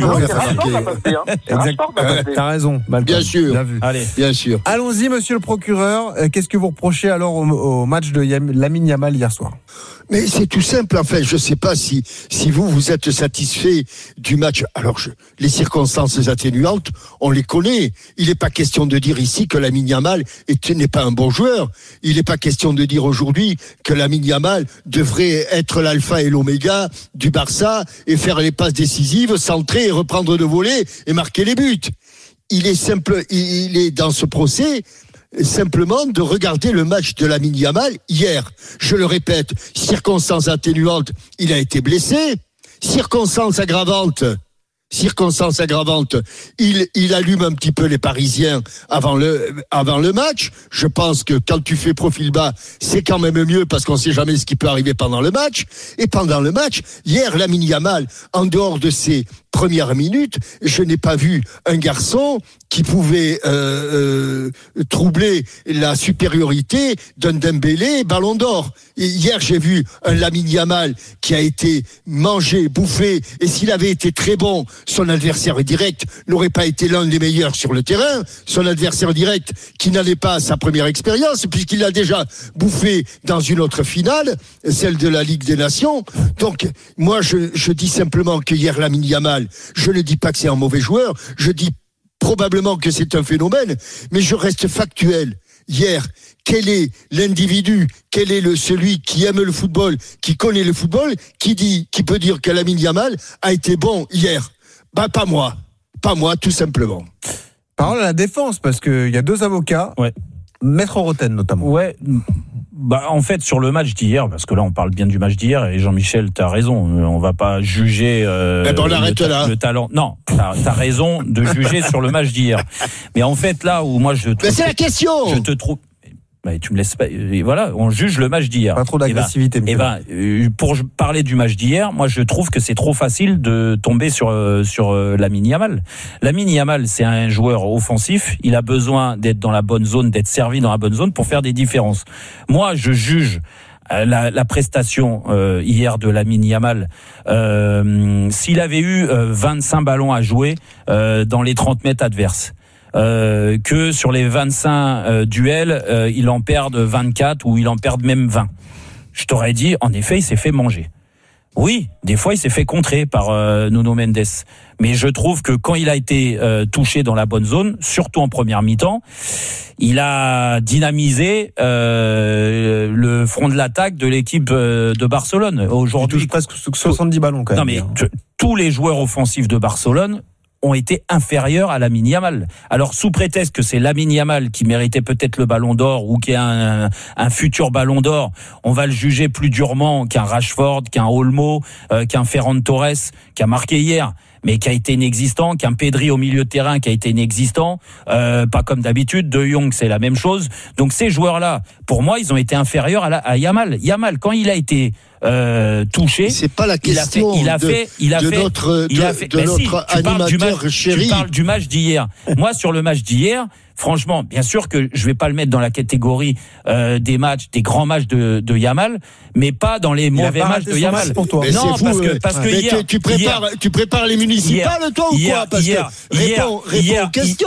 T'as raison, Malcolm. Bien sûr. Allez. Bien sûr. Allons-y, monsieur le procureur. Qu'est-ce que vous reprochez alors au match de Lamine Yamal hier soir? Mais c'est tout simple, en fait. Je ne sais pas si vous êtes satisfait du match. Alors, les circonstances atténuantes, on les connaît. Il n'est pas question de dire ici que Lamine Yamal n'est pas un bon joueur. Il n'est pas question de dire aujourd'hui que Lamine Yamal devrait être l'alpha et l'oméga du Barça et faire les passes décisives, centrer et reprendre de volée et marquer les buts. Il est simple, il est dans ce procès. simplement de regarder le match de Lamine Yamal hier. Je le répète, circonstance atténuante, il a été blessé. Circonstance aggravante, il allume un petit peu les Parisiens avant le match. Je pense que quand tu fais profil bas, c'est quand même mieux parce qu'on sait jamais ce qui peut arriver pendant le match. Et pendant le match, hier, Lamine Yamal, en dehors de ses premières minutes, je n'ai pas vu un garçon qui pouvait troubler la supériorité d'un Dembélé Ballon d'Or. Et hier, j'ai vu un Lamine Yamal qui a été mangé, bouffé, et s'il avait été très bon, son adversaire direct n'aurait pas été l'un des meilleurs sur le terrain. Son adversaire direct qui n'avait pas sa première expérience, puisqu'il l'a déjà bouffé dans une autre finale, celle de la Ligue des Nations. Donc, moi, je dis simplement que hier, Lamine Yamal, je ne dis pas que c'est un mauvais joueur, je dis probablement que c'est un phénomène, mais je reste factuel. Hier, quel est l'individu, quel est celui qui aime le football, qui connaît le football, qui peut dire que Lamine Yamal a été bon hier? Pas moi, tout simplement. Parole à la défense, parce qu'il y a 2 avocats, Maître Roten notamment. Ouais. En fait, sur le match d'hier, parce que là, on parle bien du match d'hier, et Jean-Michel, t'as raison, on va pas juger le talent. Non, t'as raison de juger sur le match d'hier. Mais en fait, là où moi je trouve... Mais c'est la question. Je te trouve... Mais tu me laisses pas. Et voilà, on juge le match d'hier. Pas trop d'agressivité. Pour parler du match d'hier, moi je trouve que c'est trop facile de tomber sur Lamine Yamal. Lamine Yamal, c'est un joueur offensif. Il a besoin d'être dans la bonne zone, d'être servi dans la bonne zone pour faire des différences. Moi, je juge la prestation hier de Lamine Yamal. S'il avait eu 25 ballons à jouer dans les 30 mètres adverses. Que sur les 25 duels, il en perde 24 ou il en perde même 20. Je t'aurais dit, en effet, il s'est fait manger. Oui, des fois, il s'est fait contrer par Nuno Mendes. Mais je trouve que quand il a été touché dans la bonne zone, surtout en première mi-temps, il a dynamisé le front de l'attaque de l'équipe de Barcelone. Aujourd'hui, il touche presque 70 ballons quand même. Non, mais tous les joueurs offensifs de Barcelone ont été inférieurs à Lamine Yamal. Alors, sous prétexte que c'est Lamine Yamal qui méritait peut-être le Ballon d'Or ou qui est un futur Ballon d'Or, on va le juger plus durement qu'un Rashford, qu'un Olmo, qu'un Ferran Torres, qui a marqué hier, mais qui a été inexistant, qu'un Pedri au milieu de terrain qui a été inexistant, pas comme d'habitude. De Jong, c'est la même chose. Donc ces joueurs-là, pour moi, ils ont été inférieurs à Yamal. Yamal, quand il a été touché, c'est pas la question de notre animateur chéri. Tu parles du match d'hier. Moi, sur le match d'hier, franchement, bien sûr que je vais pas le mettre dans la catégorie des grands matchs de Yamal, mais pas dans les mauvais matchs de Yamal. Pour toi. Mais non, fou, parce que hier, tu prépares les municipales, toi, ou quoi? Parce que réponds aux questions.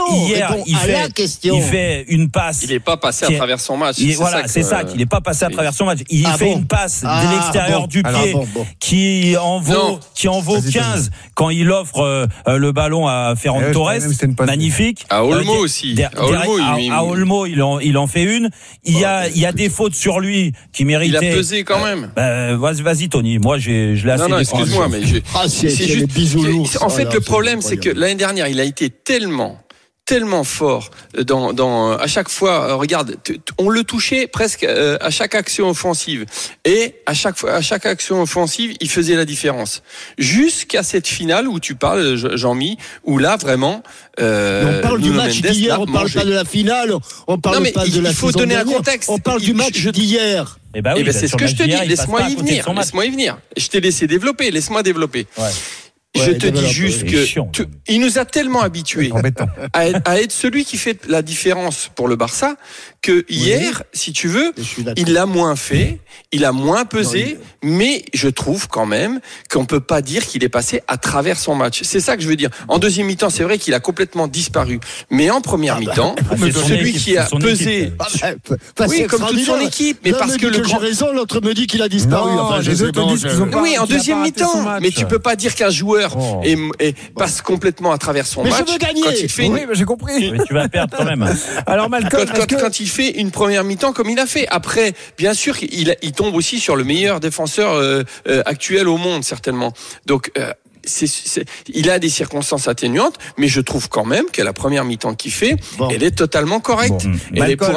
Il fait une passe. Il n'est pas passé à travers son match. C'est ça, qu'il n'est pas passé à travers son match. Il fait une passe de l'extérieur du pied qui en vaut 15 quand il offre le ballon à Ferran Torres. Magnifique. À Olmo aussi. À Olmo, il en fait une. Il y a des fautes sur lui qui méritaient. Il a pesé quand même. Vas-y, Tony. Moi, je l'ai assez défendu. Excuse-moi, mais c'est juste bisounours. En fait, le problème, c'est que l'année dernière, il a été tellement fort à chaque fois. Regarde, on le touchait presque à chaque action offensive, et à chaque action offensive, il faisait la différence. Jusqu'à cette finale où tu parles, Jean-Mi, où là vraiment. On parle du match d'hier, on parle pas de la finale, on parle pas de la saison dernière. Il faut donner un contexte. On parle du match d'hier. C'est ce que je te dis. Laisse-moi y venir. Je t'ai laissé développer. Laisse-moi développer. Ouais. Je te dis juste que il nous a tellement habitués à être celui qui fait la différence pour le Barça que hier, si tu veux, il l'a moins fait, il a moins pesé, mais je trouve quand même qu'on peut pas dire qu'il est passé à travers son match. C'est ça que je veux dire. En deuxième mi-temps, c'est vrai qu'il a complètement disparu, mais en première mi-temps, celui qui a pesé, oui, comme toute son équipe, mais parce que j'ai raison, l'autre me dit qu'il a disparu. Oui, en deuxième mi-temps, mais tu peux pas dire qu'un joueur et passe complètement à travers son match. Mais je veux gagner. Quand il fait j'ai compris. Mais tu vas perdre quand même. Alors Malcolm, quand il fait une première mi-temps comme il a fait. Après, bien sûr, il tombe aussi sur le meilleur défenseur actuel au monde, certainement. Donc il a des circonstances atténuantes, mais je trouve quand même que la première mi-temps qu'il fait, elle est totalement correcte. Elle est pour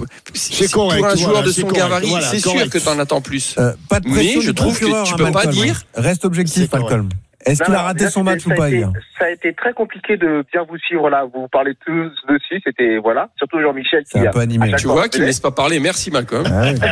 un joueur de son gabarit, c'est sûr que tu en attends plus. Pas de pression, mais je trouve que tu peux pas dire. Reste objectif, Malcolm. Est-ce qu'il a raté son match ou pas hier? Ça a été très compliqué de bien vous suivre là. Vous parlez tous dessus, c'était voilà. Surtout Jean-Michel qui a un peu animé. Tu vois, qui ne laisse pas parler. Merci Malcolm.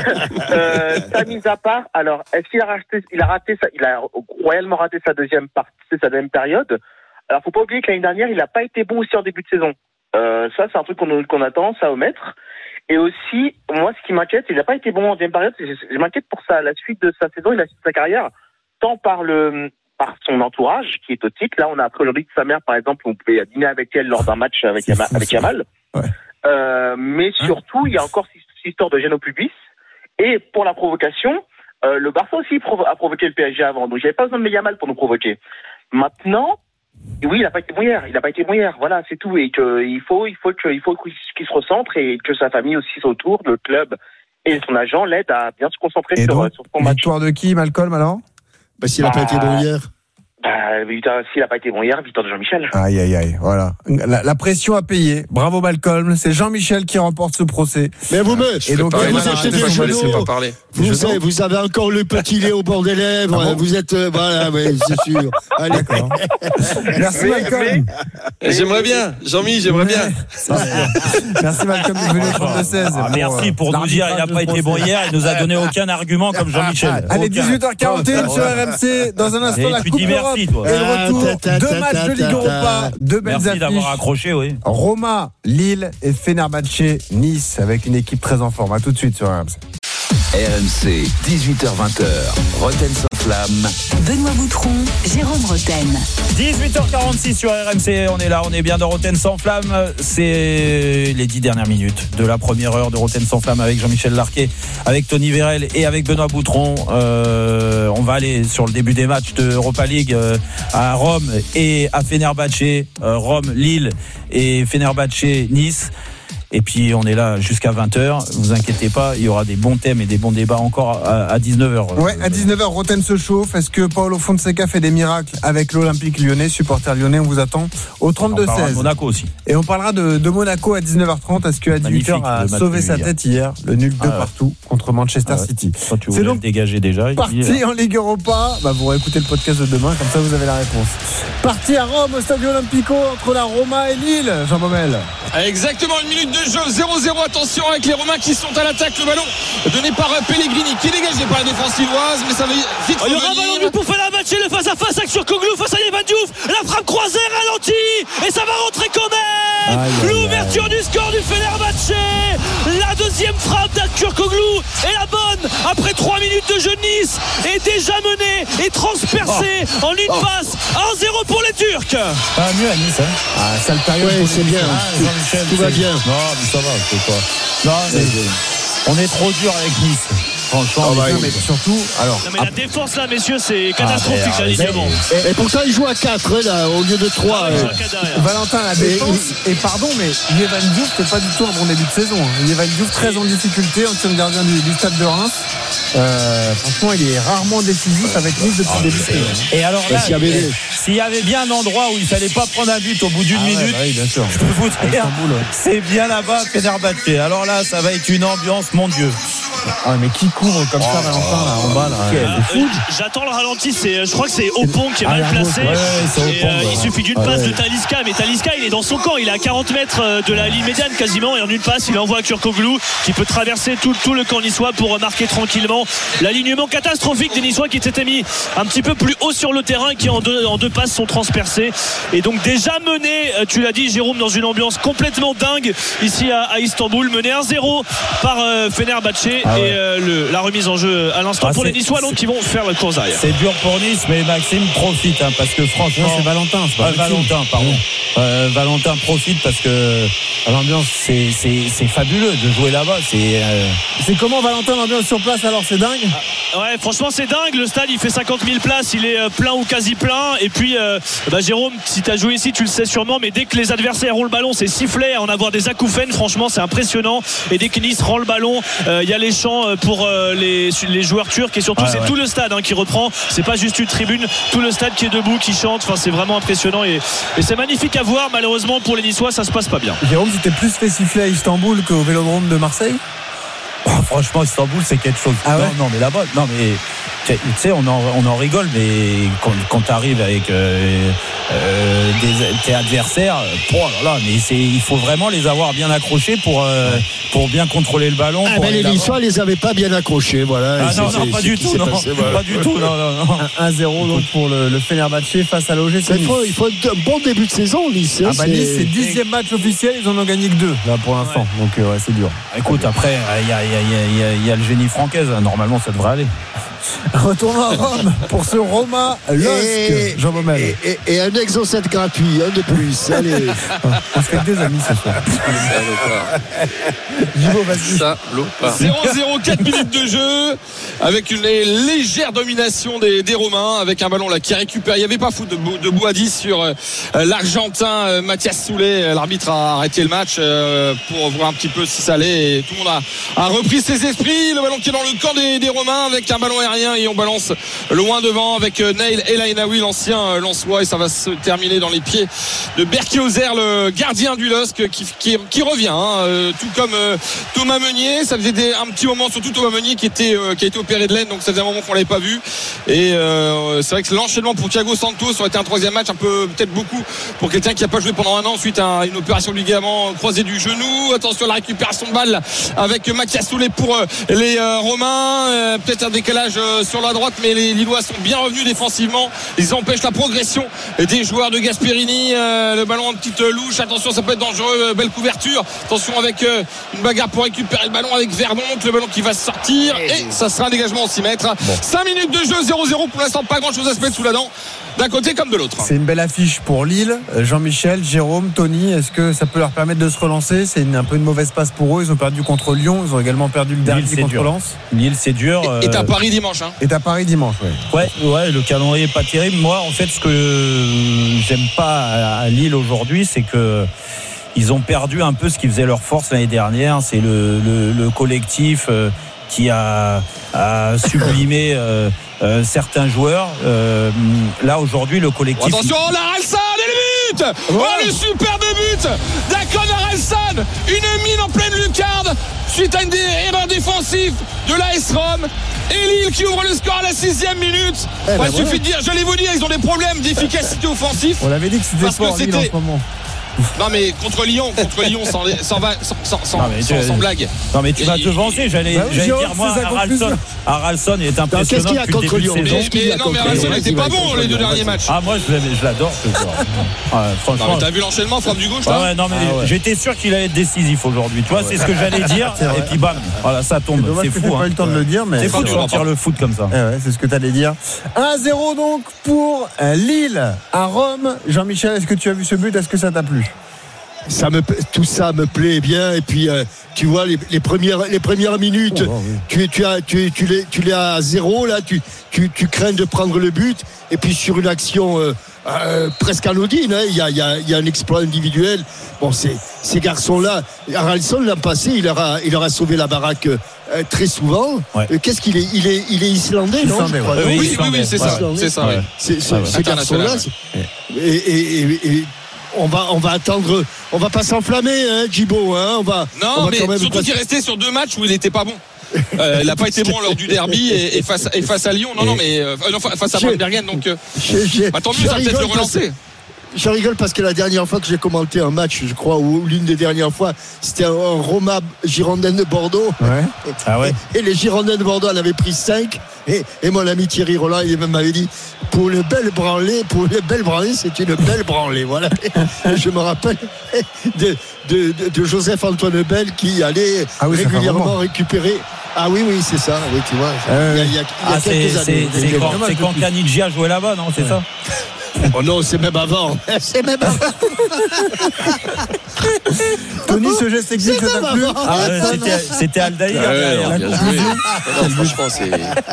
Ça mise à part. Alors, est-ce qu'il a raté il a royalement raté sa deuxième partie, sa deuxième période. Alors, faut pas oublier que l'année dernière, il n'a pas été bon aussi en début de saison. Ça, c'est un truc qu'on a tendance à omettre. Et aussi, moi, ce qui m'inquiète, il n'a pas été bon en deuxième période. Je m'inquiète pour la suite de sa saison et la suite de sa carrière, tant par son entourage qui est toxique. Là, on a appris aujourd'hui de sa mère, par exemple, on pouvait dîner avec elle lors d'un match avec Yamal. Ouais. Mais surtout, il y a encore cette histoire de gêne au pubis. Et pour la provocation, le Barça aussi a provoqué le PSG avant. Donc, j'avais pas besoin de Yamal pour nous provoquer. Maintenant, oui, il n'a pas été bon hier. Voilà, c'est tout. Et qu'il faut qu'il se recentre et que sa famille aussi autour, le club et son agent l'aident à bien se concentrer sur son match. Victoire de qui, Malcolm, alors? S'il n'a pas été bon hier. S'il n'a pas été bon hier, victoire de Jean-Michel. Aïe, voilà. La pression à payer. Bravo Malcolm, c'est Jean-Michel qui remporte ce procès. Mais vous et donc vous achetez des genoux. Vous avez encore le petit lait au bord des lèvres. Ah bon, vous êtes voilà, c'est sûr. Allez. D'accord. Merci Malcolm. J'aimerais bien, Jean-Mi, j'aimerais bien. Merci Malcolm d'être venu au 32-16. Merci pour nous dire il n'a pas été bon hier. Il nous a donné aucun argument comme Jean-Michel. Allez, 18h41 sur RMC. Dans un instant, la Coupe d'Europe. Et le retour, 2 matchs de Ligue Europa, 2 belles affiches. Merci d'avoir accroché, oui. Roma, Lille et Fenerbahçe, Nice, avec une équipe très en forme. À tout de suite sur RMC. RMC, 18h-20h, Roten sans flamme. Benoît Boutron, Jérôme Roten. 18h46 sur RMC, on est là, on est bien dans Roten sans flamme. C'est les 10 dernières minutes de la première heure de Roten sans flamme avec Jean-Michel Larquet, avec Tony Vérel et avec Benoît Boutron. On va aller sur le début des matchs de Europa League à Rome et à Fenerbahçe. Rome, Lille et Fenerbahçe, Nice. Et puis on est là jusqu'à 20h, vous inquiétez pas, il y aura des bons thèmes et des bons débats encore à 19h. Ouais, à 19h, Roten se chauffe. Est-ce que Paulo Fonseca fait des miracles avec l'Olympique lyonnais? Supporter lyonnais, on vous attend au 32-16. On parlera de Monaco aussi. Et on parlera de Monaco à 19h30. Est-ce que à 18h a sauvé sa tête hier? Le nul 2 partout contre Manchester City. C'est donc dégagé déjà. Parti en Ligue Europa. Vous réécoutez le podcast de demain, comme ça vous avez la réponse. Parti à Rome au Stadio Olimpico entre la Roma et Lille. Jean Baumel. Exactement, une minute de jeu, 0-0. Attention avec les Romains qui sont à l'attaque. Le ballon donné par Pellegrini qui est dégagé par la défense lilloise, mais ça va vite revenir. Il y aura un ballon pour Fenerbahçe, le face-à-face avec Turkoglu face à Yevan Diouf. La frappe croisée ralentie et ça va rentrer quand même. L'ouverture du score du Fenerbahçe. La deuxième frappe d'Turkoglu est la bonne après 3 minutes de jeu de Nice est déjà menée et transpercée en une passe. 1-0 pour les Turcs. Pas mieux à Nice, hein. Sale période. Ouais, c'est bien. Tout va bien. Non, mais ça va, c'est quoi. Non, mais on est trop dur avec Nice. Franchement, mais surtout, alors. Non, mais la défense là, messieurs, c'est catastrophique l'alignement. Et pourtant, il joue à 4 là, au lieu de 3. Valentin, la défense. Et pardon, mais Yevan Diouf, c'est pas du tout un bon début de saison. Yevan Diouf, très en difficulté, ancien gardien du stade de Reims. Franchement, il est rarement décisif avec Nice depuis le début de saison. Et alors là, s'il y avait bien un endroit où il fallait pas prendre un but au bout d'une minute, bien sûr. je peux vous dire, c'est bien là-bas, Fenerbahçe. Alors là, ça va être une ambiance, mon Dieu. Mais qui couvre comme ça, Valentin, là, en bas, là. J'attends le ralenti, je crois que c'est Opon qui est mal placé. Il suffit d'une passe de Talisca, mais Talisca, il est dans son camp, il est à 40 mètres de la ligne médiane quasiment, et en une passe, il envoie à Turkoglu qui peut traverser tout le camp niçois pour marquer tranquillement. L'alignement catastrophique des Niçois qui s'étaient mis un petit peu plus haut sur le terrain, qui en deux passes sont transpercés. Et donc déjà mené, tu l'as dit Jérôme, dans une ambiance complètement dingue ici à Istanbul, mené 1-0 par Fenerbahçe. Et la remise en jeu à l'instant pour les Niçois donc qui vont faire la course arrière. C'est dur pour Nice, mais Maxime profite parce que franchement c'est Valentin, Valentin profite parce que l'ambiance c'est fabuleux de jouer là-bas. C'est comment Valentin, l'ambiance sur place alors? C'est dingue. Ouais, franchement c'est dingue. Le stade il fait 50 000 places, il est plein ou quasi plein. Et puis Jérôme, si tu as joué ici tu le sais sûrement, mais dès que les adversaires ont le ballon c'est sifflé, à en avoir des acouphènes. Franchement c'est impressionnant. Et dès que Nice rend le ballon, il y a les chants pour les joueurs turcs et surtout c'est tout le stade qui reprend. C'est pas juste une tribune, tout le stade qui est debout, qui chante. Enfin, c'est vraiment impressionnant et c'est magnifique à voir. Malheureusement pour les Niçois, ça se passe pas bien. Jérôme, c'était plus fait siffler à Istanbul qu'au Vélodrome de Marseille. Franchement, Istanbul, c'est quelque chose. Ah ouais non, mais là-bas, non, mais tu sais, on en rigole, mais quand tu arrives avec tes adversaires, mais il faut vraiment les avoir bien accrochés pour bien contrôler le ballon. Les Niçois les avaient pas bien accrochés, voilà. Non, pas du tout, non. Pas du tout, non. 1-0 donc pour le Fenerbahçe face à l'OGC Nice. Il faut un bon début de saison, Nice. Nice, c'est 10e match officiel, ils en ont gagné que 2 là pour l'instant. Donc c'est dur. Écoute, après, il y a le génie francaise, normalement ça devrait aller. Retournons à Rome pour ce Roma LOSC, Jean Baumel. Et un exocet gratuit, un de plus. Allez. On se fait des amis ce soir. Gibo, vas-y. 0-0, 4 minutes de jeu avec une légère domination des Romains avec un ballon là qui récupère. Il n'y avait pas faute de Boadi sur l'Argentin Mathias Soulé. L'arbitre a arrêté le match pour voir un petit peu si ça allait et tout le monde a repris ses esprits. Le ballon qui est dans le camp des Romains avec un ballon aérien et on balance loin devant avec Nail El Ainaoui, l'ancien Lensois, et ça va se terminer dans les pieds de Berkey Ozer, le gardien du LOSC qui revient, tout comme Thomas Meunier. Ça faisait un petit moment, surtout Thomas Meunier qui a été opéré de l'aine, donc ça faisait un moment qu'on l'avait pas vu et c'est vrai que l'enchaînement pour Thiago Santos aurait été un troisième match un peu peut-être beaucoup pour quelqu'un qui n'a pas joué pendant un an suite à une opération du ligament croisé du genou. Attention à la récupération de balle avec Mathias Soulé pour les Romains, peut-être un décalage sur la droite, mais les Lillois sont bien revenus défensivement. Ils empêchent la progression des joueurs de Gasperini. Le ballon en petite louche, attention, ça peut être dangereux. Belle couverture, attention avec une bagarre pour récupérer le ballon avec Verdon, le ballon qui va sortir et ça sera un dégagement en 6 mètres. 5 minutes de jeu, 0-0 pour l'instant, pas grand chose à se mettre sous la dent d'un côté comme de l'autre. C'est une belle affiche pour Lille. Jean-Michel, Jérôme, Tony, est-ce que ça peut leur permettre de se relancer? C'est un peu une mauvaise passe pour eux. Ils ont perdu contre Lyon, ils ont également perdu le dernier contre Lens. Lille, c'est dur. Et à Paris dimanche. Et à Paris dimanche, ouais, le calendrier est pas terrible. Moi, en fait, ce que j'aime pas à Lille aujourd'hui, c'est que ils ont perdu un peu ce qui faisait leur force l'année dernière. C'est le collectif qui a sublimé certains joueurs. Là aujourd'hui le collectif. Attention, Laralsan et le but. Le superbe but d'Akon Laralsan, une mine en pleine lucarne suite à une erreur défensive de l'AS Rome. Et Lille qui ouvre le score à la 6e minute. Il suffit de dire, je vais vous dire, ils ont des problèmes d'efficacité offensive. On l'avait dit que c'était fort Lille en ce moment. Non mais contre Lyon sans blague. Non mais tu vas te vanter, j'allais dire moi Haralson est impressionnant. Qu'est-ce qu'il y a contre Lyon? Mais Haralson n'était pas bon les 2 derniers matchs. Ah moi je l'adore ce joueur. Franchement. T'as vu l'enchaînement frappe du gauche là? Ouais, non mais j'étais sûr qu'il allait être décisif aujourd'hui. Tu vois, c'est ce que j'allais dire et puis bam, voilà, ça tombe. C'est fou. Pas eu le temps de le dire, mais c'est fou de sortir le foot comme ça. C'est ce que t'allais dire. 1-0 donc pour Lille à Rome. Jean-Michel, est-ce que tu as vu ce but? Est-ce que ça t'a plu? Tout ça me plaît bien et puis tu vois les premières minutes tu l'es à 0 là, tu crains de prendre le but et puis sur une action presque anodine, il y a un exploit individuel. Bon, ces garçons là, Haralson l'an passé il aura sauvé la baraque très souvent. Qu'est-ce qu'il est il est islandais, non? Oui, c'est ça. Ces garçons là et on va attendre, on va pas s'enflammer, Djibo, on va mais quand même surtout qu'il restait sur 2 matchs où il n'était pas bon. Il n'a pas été bon lors du derby et face à Lyon. Face à Bergen. Donc, tant mieux, ça va peut-être le relancer. Je rigole parce que la dernière fois que j'ai commenté un match, je crois, ou l'une des dernières fois, c'était un Roma Girondins de Bordeaux. Et les Girondins de Bordeaux en avaient pris 5. Et mon ami Thierry Roland, il m'avait dit, pour le bel branlé, c'est une belle branlée. Voilà. Et je me rappelle de Joseph-Antoine Bell qui allait régulièrement récupérer. Ah oui, c'est ça. Oui, tu vois. Il y a quelques années. C'est quand Caniggia a joué là-bas, non? C'est ça? Oh non, c'est même avant. Tony, ce geste existe, ça t'a plu? C'était Aldaïr derrière. Franchement, c'est...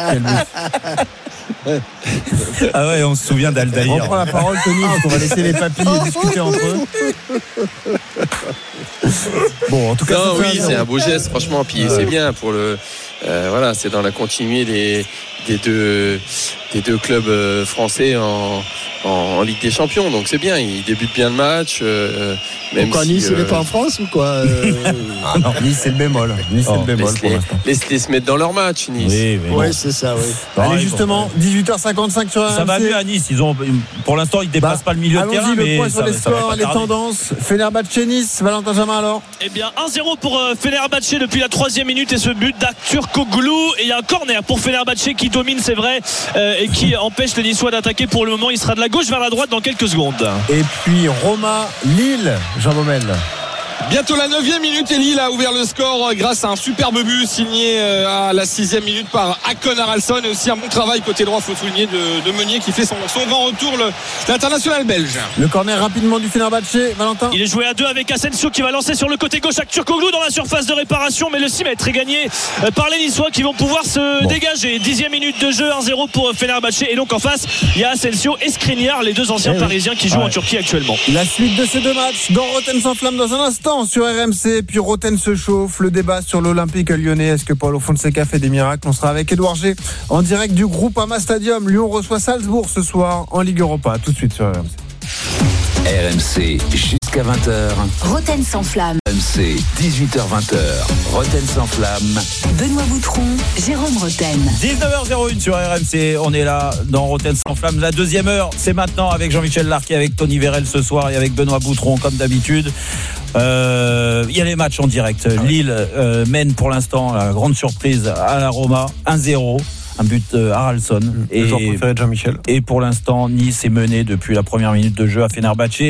Ah ouais, on se souvient d'Aldaïr. On prend la parole, Tony, parce qu'on va laisser les papilles discuter entre eux. Bon, en tout cas, c'est un beau geste, franchement. Puis c'est bien pour le. Voilà, c'est dans la continuité des deux clubs français en Ligue des Champions. Donc c'est bien, ils débutent bien le match. Même pourquoi Nice n'est pas en France ou quoi Non, Nice c'est le bémol. Laisse-les se mettre dans leur match, Nice. Oui, c'est ça, oui. Allez, justement, 18h55 sur RMC. Ça va mieux à Nice. Pour l'instant, ils ne dépassent pas le milieu de terrain. Le point sur les scores, les tendances. Fenerbahçe Nice, Valentin Jamin alors. Eh bien, 1-0 pour Fenerbahçe depuis la 3e minute et ce but d'Aktürkoğlu. Et il y a un corner pour Fenerbahçe qui domine, c'est vrai, et qui empêche les Niçois d'attaquer pour le moment. Il sera de la gauche vers la droite dans quelques secondes. Et puis Roma, Lille, Jean Baumel. Bientôt la 9e minute et Lille a ouvert le score grâce à un superbe but signé à la 6e minute par Håkon Haraldsson et aussi un bon travail côté droit, faut souligner, de Meunier qui fait son grand retour, l'international belge. Le corner rapidement du Fenerbahçe, Valentin. Il est joué à 2 avec Asensio qui va lancer sur le côté gauche Aktürkoğlu dans la surface de réparation, mais le 6 mètres est gagné par les Niçois qui vont pouvoir se dégager. 10e minute de jeu, 1-0 pour Fenerbahçe et donc en face il y a Asensio et Skriniar, les deux anciens parisiens qui jouent en Turquie actuellement. La suite de ces deux matchs dans Roten sans flamme dans un instant sur RMC, puis Roten se chauffe, le débat sur l'Olympique lyonnais, est-ce que Paulo Fonseca fait des miracles? On sera avec Édouard G en direct du Groupama Stadium. Lyon reçoit Salzbourg ce soir en Ligue Europa, tout de suite sur RMC. RMC jusqu'à 20h. Roten sans flamme. RMC 18h-20h. Roten sans flamme. Benoît Boutron, Jérôme Roten. 19h01 sur RMC. On est là dans Roten sans flamme. La deuxième heure, c'est maintenant avec Jean-Michel Larquet, avec Tony Vérel ce soir et avec Benoît Boutron comme d'habitude. Il y a les matchs en direct. Lille mène pour l'instant, la grande surprise, à la Roma 1-0. Un but Haraldsson. Le joueur préféré de Jean-Michel. Et pour l'instant, Nice est mené depuis la première minute de jeu à Fenerbahçe.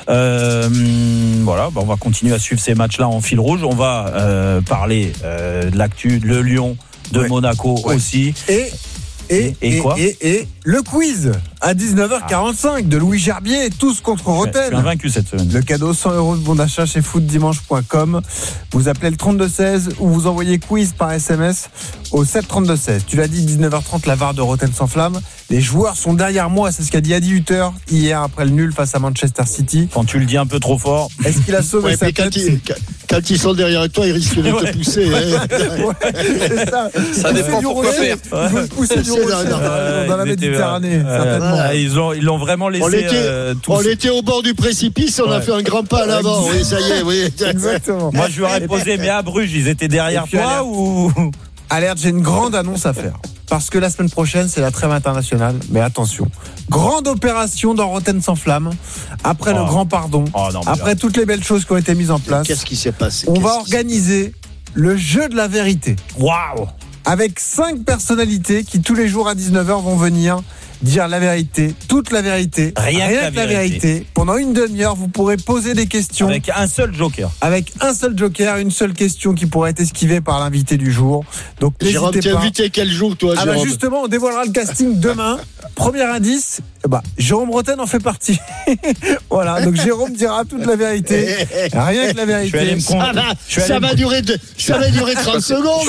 Voilà, on va continuer à suivre ces matchs-là en fil rouge. On va parler de l'actu, de Lyon, de Monaco aussi. Et quoi ? Et le quiz à 19h45 de Louis Gerbier, tous contre Roten. Je suis invaincu cette semaine. Le cadeau 100 € de bon d'achat chez footdimanche.com. Vous appelez le 3216 ou vous envoyez quiz par SMS au 73216. Tu l'as dit, 19h30, la VAR de Roten sans flamme. Les joueurs sont derrière moi, c'est ce qu'a dit Adi Hutter hier après le nul face à Manchester City. Quand tu le dis un peu trop fort. Est-ce qu'il a sauvé sa tête? Quand ils sont derrière toi, ils risquent de te pousser. C'est ça. Ça dépend pourquoi faire. Ils vont pousser du rocher dans la Méditerranée, certainement. Ils l'ont vraiment laissé. On était au bord du précipice, on a fait un grand pas à l'avant. Oui, ça y est, oui. Exactement. Moi, je lui aurais posé, mais à Bruges, ils étaient derrière toi ou. Alerte, j'ai une grande annonce à faire. Parce que la semaine prochaine, c'est la trêve internationale. Mais attention, grande opération dans Roten sans flamme. Après le grand pardon, après toutes les belles choses qui ont été mises en place. Qu'est-ce qui s'est passé? On va organiser le jeu de la vérité. Waouh! Avec 5 personnalités qui tous les jours à 19h vont venir dire la vérité, toute la vérité, rien que la vérité. Pendant une demi-heure, vous pourrez poser des questions. Avec un seul joker. Avec un seul joker, une seule question qui pourrait être esquivée par l'invité du jour. Donc Jérôme, t'es invité quel jour, toi, Jérôme? Justement, on dévoilera le casting demain. Premier indice, Jérôme Roten en fait partie. Voilà, donc Jérôme dira toute la vérité. Rien que la vérité. Ça va durer 30 secondes.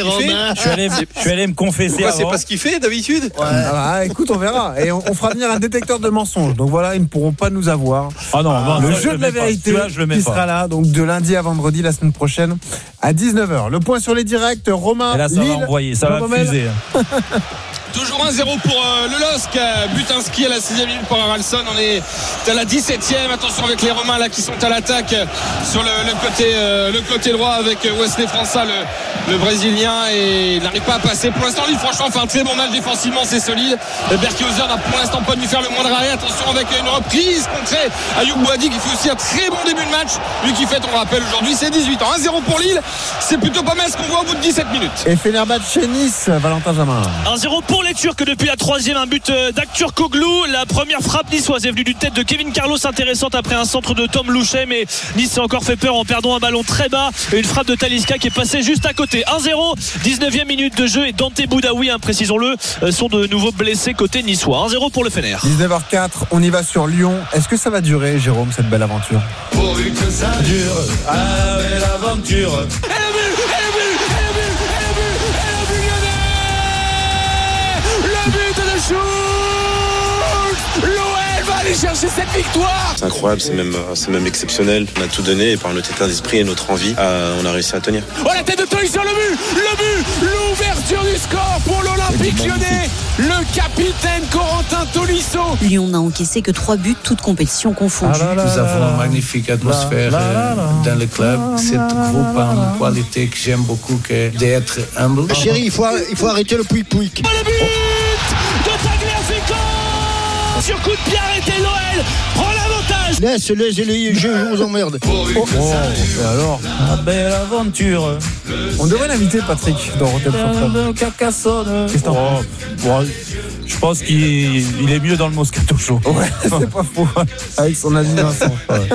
Je suis allé me confesser. Pourquoi c'est pas ce qu'il fait d'habitude? Écoute, on verra. Et on fera venir un détecteur de mensonges. Donc voilà, ils ne pourront pas nous avoir. Le jeu de la vérité qui sera là, donc de lundi à vendredi la semaine prochaine à 19h. Le point sur les directs, Romain. Et là, ça Lille, va envoyer, ça va fuser. Toujours 1-0 pour le LOSC, but inscrit à la 6e minute par Haraldsson. On est à la 17e. Attention avec les Romains là qui sont à l'attaque sur le côté droit avec Wesley França, le Brésilien, et il n'arrive pas à passer. Pour l'instant, Lille franchement fait un très bon match défensivement, c'est solide. Berkiozer n'a pour l'instant pas dû faire le moindre arrêt. Attention avec une reprise contrée. Ayoub Boadi qui fait aussi un très bon début de match. Lui qui fête, on le rappelle aujourd'hui, c'est 18 ans. 1-0 pour Lille. C'est plutôt pas mal ce qu'on voit au bout de 17 minutes. Et Fenerbahçe Nice, Valentin Jamin. 1-0 pour les Turcs depuis la 3e, un but d'Aktürkoğlu. La première frappe niçoise est venue du tête de Kevin Carlos, intéressante après un centre de Tom Louchet, mais Nice s'est encore fait peur en perdant un ballon très bas et une frappe de Talisca qui est passée juste à côté. 1-0, 19e minute de jeu, et Dante Boudaoui, précisons-le, sont de nouveau blessés côté niçois. 1-0 pour le Fener. 19h04, on y va sur Lyon. Est-ce que ça va durer, Jérôme, cette belle aventure? Pourvu que ça dure, la belle aventure. Le but de shoot, l'OL va aller chercher cette victoire. C'est incroyable, c'est même exceptionnel. On a tout donné et par notre état d'esprit et notre envie, on a réussi à tenir. Oh, la tête de Tony sur le but, l'ouverture du score pour l'Olympique Lyonnais. Le capitaine Corentin Tolisso. Lyon n'a encaissé que 3 buts, toutes compétitions confondues. Nous avons une magnifique atmosphère dans le club. Cette groupe a une qualité que j'aime beaucoup, que d'être humble. Chérie, il faut arrêter le pouic-pouic. Le but de Tagliafico sur coup de pied arrêté, l'OL prend l'avantage. Laisse les jeux, je vous emmerde. Et alors, belle aventure. On devrait l'inviter, Patrick, dans Rotten sans Carcassonne. Qu'est-ce que t'en penses? Je pense qu'il est mieux dans le Moscato Show. Ouais, c'est pas faux. Avec son admiration.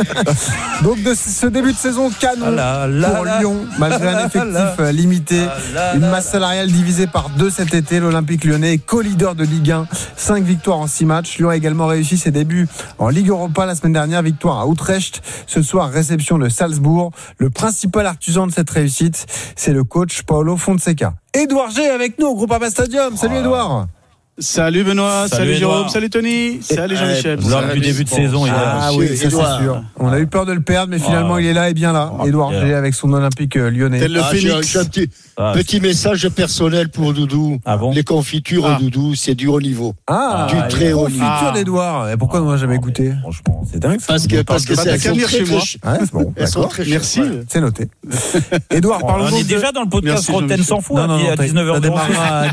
Donc, de ce début de saison canon pour Lyon, malgré un effectif limité, une masse salariale divisée par 2 cet été, l'Olympique Lyonnais est co-leader de Ligue 1, 5 victoires en 6 matchs. Lyon a également réussi ses débuts en Ligue Europa la semaine dernière, victoire à Utrecht. Ce soir, réception de Salzbourg. Le principal artisan de cette réussite, c'est le coach Paulo Fonseca. Édouard G avec nous au Groupama Stadium. Salut Édouard. Salut Benoît, salut Jérôme, salut Tony, salut Jean-Michel. Lors du début de saison, oui, ça c'est sûr. On a eu peur de le perdre, mais finalement il est là et bien là. Édouard G avec son Olympique Lyonnais. Tel le Phoenix. Petit message personnel pour Doudou. Ah bon? Les confitures Doudou, c'est du haut niveau. Du très haut niveau. Confitures d'Edouard. Et pourquoi on n'a jamais goûté? Franchement, c'est dingue. Parce que c'est chez moi. C'est bon. Merci. C'est noté. Édouard, parlons. On est déjà dans le podcast Rotten s'en fout à 19h30. À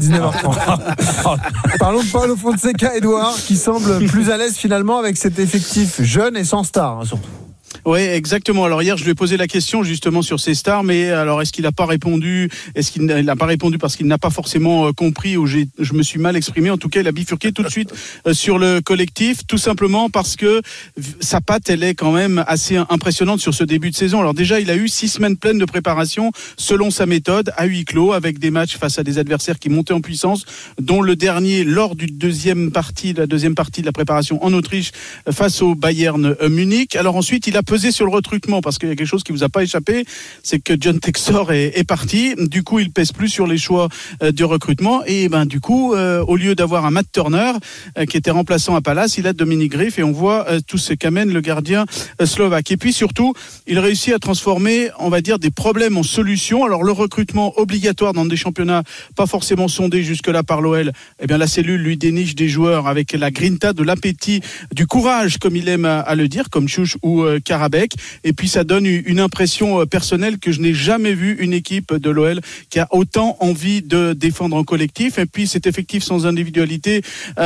19h30. Parlons de Paulo Fonseca, Édouard, qui semble plus à l'aise finalement avec cet effectif jeune et sans star, surtout. Oui, exactement. Alors hier, je lui ai posé la question justement sur ces stars, mais alors est-ce qu'il n'a pas répondu? Est-ce qu'il n'a pas répondu parce qu'il n'a pas forcément compris ou je me suis mal exprimé? En tout cas, il a bifurqué tout de suite sur le collectif, tout simplement parce que sa patte, elle est quand même assez impressionnante sur ce début de saison. Alors déjà, il a eu 6 semaines pleines de préparation selon sa méthode, à huis clos, avec des matchs face à des adversaires qui montaient en puissance, dont le dernier lors la deuxième partie de la préparation en Autriche face au Bayern Munich. Alors ensuite, il a pesé sur le recrutement parce qu'il y a quelque chose qui vous a pas échappé, c'est que John Textor est parti. Du coup, il pèse plus sur les choix de recrutement et du coup, au lieu d'avoir un Matt Turner qui était remplaçant à Palace, il a Dominic Griff et on voit tout ce qu'amène le gardien slovaque. Et puis surtout, il réussit à transformer, on va dire, des problèmes en solutions. Alors le recrutement obligatoire dans des championnats pas forcément sondés jusque-là par l'OL, eh bien la cellule lui déniche des joueurs avec la grinta, de l'appétit, du courage, comme il aime à le dire, comme Chouch ou Karabek. Et puis ça donne une impression personnelle que je n'ai jamais vu une équipe de l'OL qui a autant envie de défendre en collectif. Et puis cet effectif sans individualité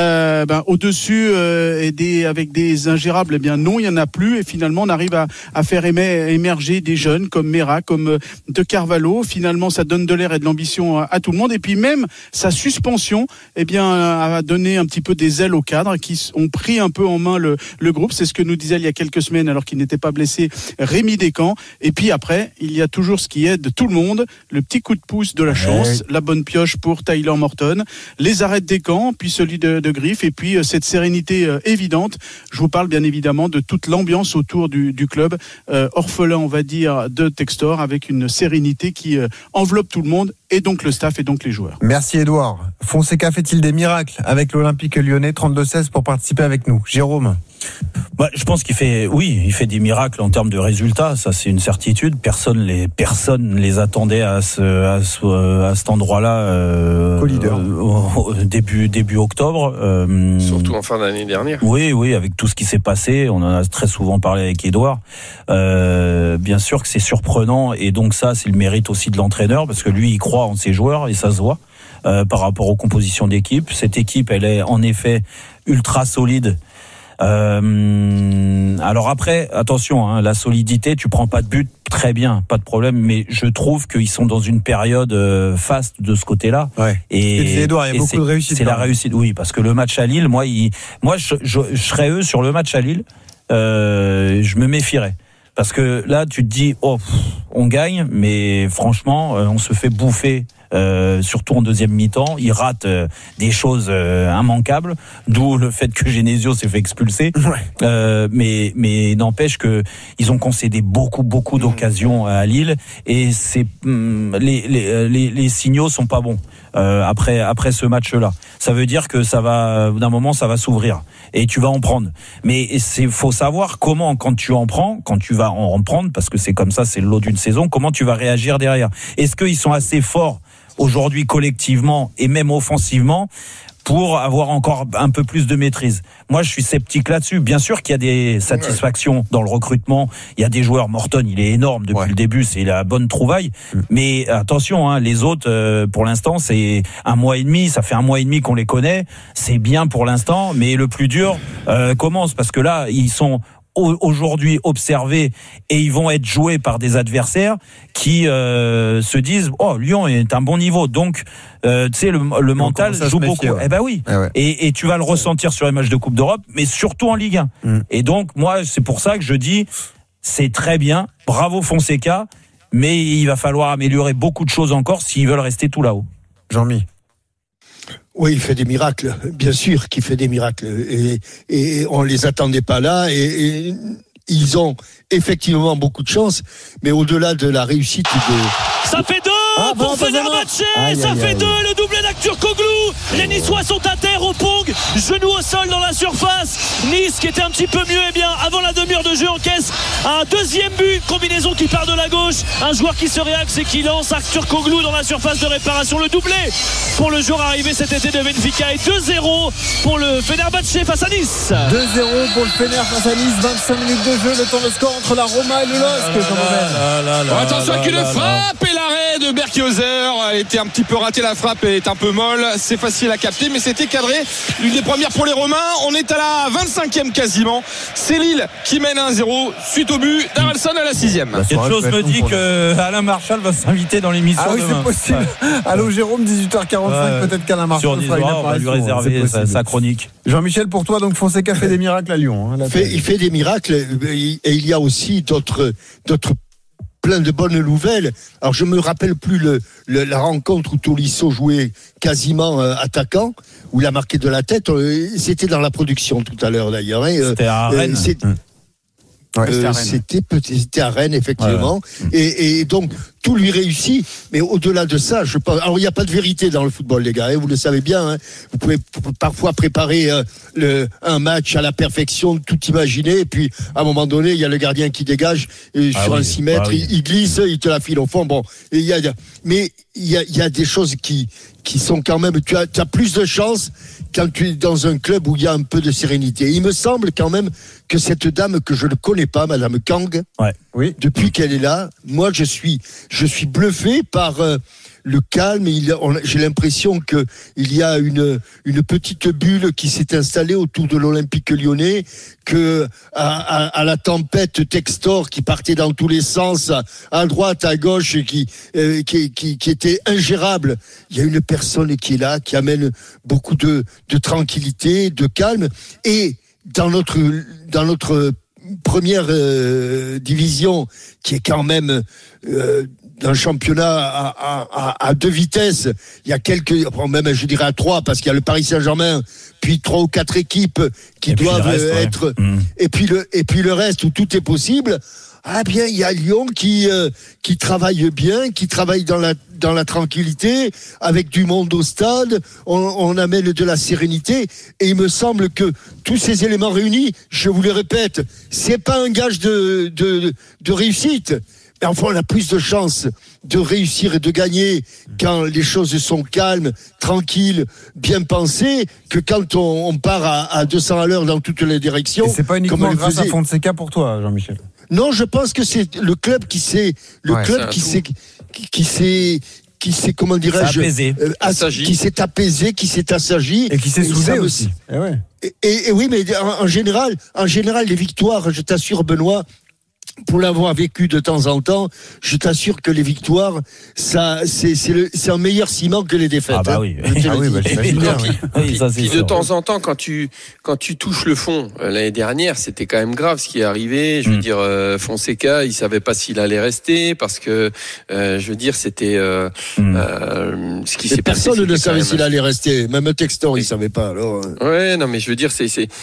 au-dessus avec des ingérables, eh bien non, il n'y en a plus. Et finalement on arrive à faire émerger des jeunes comme Mera, comme De Carvalho. Finalement ça donne de l'air et de l'ambition à tout le monde. Et puis même sa suspension a donné un petit peu des ailes aux cadres qui ont pris un peu en main le groupe. C'est ce que nous disait il y a quelques semaines, alors qu'il n'était pas blessé, Rémi Descamps. Et puis après, il y a toujours ce qui aide tout le monde, le petit coup de pouce de la chance, la bonne pioche pour Tyler Morton, les arrêts de Descamps, puis celui de Griff, et puis cette sérénité évidente. Je vous parle bien évidemment de toute l'ambiance autour du club, orphelin on va dire de Textor, avec une sérénité qui enveloppe tout le monde, et donc le staff et donc les joueurs. Merci Édouard. Fonseca fait-il des miracles avec l'Olympique Lyonnais? 32-16 pour participer avec nous. Jérôme? Je pense qu'il fait des miracles en termes de résultats, ça c'est une certitude. Personne les attendait à cet endroit-là début octobre. Surtout en fin d'année dernière. Oui, avec tout ce qui s'est passé, on en a très souvent parlé avec Édouard. Bien sûr que c'est surprenant, et donc ça c'est le mérite aussi de l'entraîneur, parce que lui il croit en ses joueurs et ça se voit par rapport aux compositions d'équipe. Cette équipe, elle est en effet ultra solide. Alors après, attention, la solidité, tu prends pas de but, très bien, pas de problème, mais je trouve qu'ils sont dans une période faste de ce côté-là. Ouais. Et Edouard, il y a beaucoup de réussite. C'est la réussite, oui, parce que le match à Lille, moi je serais eux sur le match à Lille, je me méfierais. Parce que là, tu te dis, on gagne, mais franchement, on se fait bouffer surtout en deuxième mi-temps. Ils ratent des choses immanquables, d'où le fait que Genesio s'est fait expulser. Mais n'empêche que ils ont concédé beaucoup d'occasions à Lille, et les signaux sont pas bons. Après ce match-là, ça veut dire que d'un moment ça va s'ouvrir et tu vas en prendre. Mais faut savoir comment, quand tu vas en prendre, parce que c'est comme ça, c'est le lot d'une saison, comment tu vas réagir derrière. Est-ce qu'ils sont assez forts aujourd'hui collectivement et même offensivement pour avoir encore un peu plus de maîtrise? Moi, je suis sceptique là-dessus. Bien sûr qu'il y a des satisfactions dans le recrutement. Il y a des joueurs. Morton, il est énorme depuis le début. C'est la bonne trouvaille. Mais attention, les autres, pour l'instant, c'est 1 mois et demi. Ça fait 1 mois et demi qu'on les connaît. C'est bien pour l'instant. Mais le plus dur commence, parce que là, ils sont aujourd'hui observés et ils vont être joués par des adversaires qui se disent Lyon est un bon niveau, donc tu sais, le mental joue beaucoup. Eh ben oui. Et tu vas le ressentir sur les matchs de Coupe d'Europe, mais surtout en Ligue 1. Et donc moi, c'est pour ça que je dis c'est très bien, bravo Fonseca, mais il va falloir améliorer beaucoup de choses encore s'ils veulent rester tout là-haut. Jean-Mi. Oui, il fait des miracles, bien sûr qu'il fait des miracles, et on les attendait pas là, et ils ont effectivement beaucoup de chance, mais au-delà de la réussite de... Ça fait 2 pour Fenerbahçe, ça fait 2, le doublé d'Akturkoglu. Les Niçois sont à terre au Pong, genoux au sol dans la surface. Nice, qui était un petit peu mieux, avant la demi-heure de jeu, encaisse un deuxième but, combinaison qui part de la gauche, un joueur qui se réaxe et qui lance Akturkoglu dans la surface de réparation. Le doublé pour le jour arrivé cet été de Benfica, et 2-0 pour le Fenerbahçe face à Nice. 2-0 pour le Fener face à Nice, 25 minutes de jeu, le temps de score entre la Roma et le LOSC. Attention avec une frappe, et l'arrêt de Berkiozer. Elle était un petit peu ratée, la frappe est un peu molle, c'est facile à capter, mais c'était cadré. L'une des premières pour les Romains. On est à la 25e quasiment. C'est Lille qui mène 1-0 suite au but d'Haralson à la 6e. Quelque chose me dit que Alain Marchal va s'inviter dans l'émission demain. C'est possible. Allô Jérôme, 18h45, peut-être qu'Alain Marchal on va lui réserver sa chronique. Jean-Michel, pour toi, donc Fonseca fait des miracles à Lyon. Il fait des miracles, et il y a aussi d'autres plein de bonnes nouvelles. Alors je me rappelle plus la rencontre où Tolisso jouait quasiment attaquant, où il a marqué de la tête. C'était dans la production tout à l'heure d'ailleurs. C'était à Rennes. C'était à Rennes, effectivement. Et donc, tout lui réussit. Mais au-delà de ça, je pense. Alors, il n'y a pas de vérité dans le football, les gars. Vous le savez bien. Vous pouvez parfois préparer un match à la perfection, tout imaginer. Et puis, à un moment donné, il y a le gardien qui dégage sur un 6 mètres. Il glisse, il te la file au fond. Bon. Mais il y a des choses qui sont quand même. Tu as plus de chance quand tu es dans un club où il y a un peu de sérénité. Il me semble quand même que cette dame que je ne connais pas, Madame Kang, depuis qu'elle est là, moi je suis bluffé par le calme. J'ai l'impression que il y a une petite bulle qui s'est installée autour de l'Olympique Lyonnais, que à la tempête Textor qui partait dans tous les sens, à droite, à gauche, qui était ingérable. Il y a une personne qui est là, qui amène beaucoup de tranquillité, de calme, et dans notre première division, qui est quand même d'un championnat à 2 vitesses, il y a même je dirais à 3, parce qu'il y a le Paris Saint-Germain, puis 3 ou 4 équipes qui doivent être, et puis le reste où tout est possible. Ah bien, il y a Lyon qui travaille bien, qui travaille dans la tranquillité, avec du monde au stade. On amène de la sérénité, et il me semble que tous ces éléments réunis, je vous le répète, c'est pas un gage de réussite. Mais enfin, on a plus de chances de réussir et de gagner quand les choses sont calmes, tranquilles, bien pensées, que quand on part à 200 à l'heure dans toutes les directions. Et c'est pas uniquement grâce à Fonseca pour toi, Jean-Michel. Non, je pense que c'est le club qui s'est comment dirais-je, qui s'est apaisé, qui s'est assagi, et qui s'est soudé aussi. Et oui, mais en général, les victoires, je t'assure, Benoît, pour l'avoir vécu de temps en temps, je t'assure que les victoires, ça, c'est un meilleur ciment que les défaites. Ah bah oui. Puis de sûr. temps en temps, quand tu touches le fond, l'année dernière, c'était quand même grave ce qui est arrivé. Je veux dire, Fonseca, il savait pas s'il allait rester parce que, je veux dire, c'était ce qui s'est passé. Personne ne savait s'il allait rester. Même Textor, il savait pas. Alors. Ouais, non, mais je veux dire,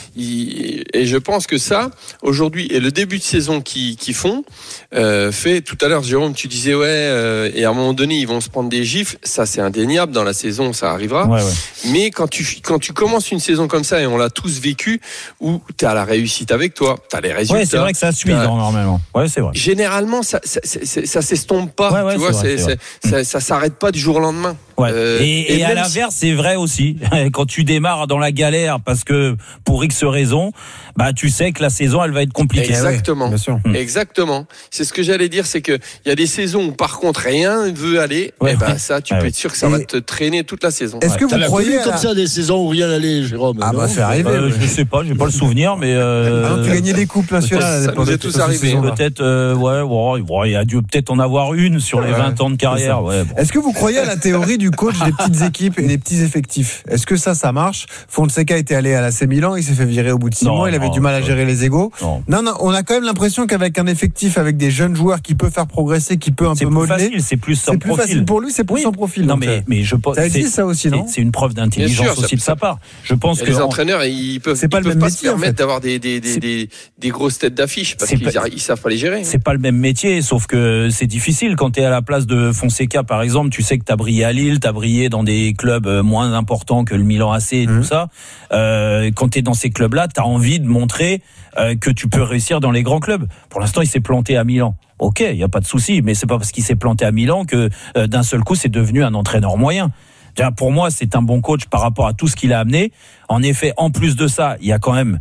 et je pense que ça, aujourd'hui, et le début de saison qu'ils font, fait, tout à l'heure, Jérôme, tu disais, et à un moment donné, ils vont se prendre des gifles. Ça, c'est indéniable. Dans la saison, ça arrivera. Ouais. Mais quand tu commences une saison comme ça, et on l'a tous vécu, où tu as la réussite avec toi, tu as les résultats. Ouais, c'est vrai que ça suit normalement. Ouais, c'est vrai. Généralement, ça s'estompe pas. Ouais, tu vois, ça s'arrête pas du jour au lendemain. Ouais. Et à l'inverse, c'est vrai aussi. Quand tu démarres dans la galère parce que pour X raisons, bah tu sais que la saison elle va être compliquée. Exactement. Bien sûr. Exactement. C'est ce que j'allais dire, c'est que il y a des saisons où par contre rien ne veut aller. Et ben ça, tu peux être sûr que ça va te traîner toute la saison. Est-ce que vous croyez comme ça des saisons où rien n'allait, Jérôme? Ah bah c'est arrivé. Je sais pas, j'ai pas le souvenir, mais. Tu gagnais des coupes nationales. Ça nous est tous arrivé. Peut-être, il a dû peut-être en avoir une sur les 20 ans de carrière. Ouais, bon. Est-ce que vous croyez à la théorie du coach des petites équipes et des petits effectifs? Est-ce que ça marche? Fonseca était allé à l'AC Milan, il s'est fait virer au bout de 6 mois, il avait du mal à gérer les égos. Non, on a quand même l'impression qu'avec un effectif, avec des jeunes joueurs qui peut faire progresser, qui peut un peu modeler, c'est plus son profil. Facile pour lui, c'est plus son profil. Non, mais je pense. Ça existe ça aussi, non? C'est une preuve d'intelligence aussi de sa part. Je pense que les entraîneurs, ils peuvent pas se permettre d'avoir des grosses têtes d'affiche parce qu'ils savent pas les gérer. C'est pas le même métier, sauf que c'est difficile quand tu es à la place de Fonseca, par exemple. Tu sais que tu as brillé à Lille, tu as brillé dans des clubs moins importants que le Milan AC et tout ça. Quand tu es dans ces clubs-là, tu as envie de montrer que tu peux réussir dans les grands clubs. Pour l'instant, il s'est planté à Milan. Ok, il y a pas de souci, mais c'est pas parce qu'il s'est planté à Milan que d'un seul coup, c'est devenu un entraîneur moyen. Pour moi, c'est un bon coach par rapport à tout ce qu'il a amené. En effet, en plus de ça, il y a quand même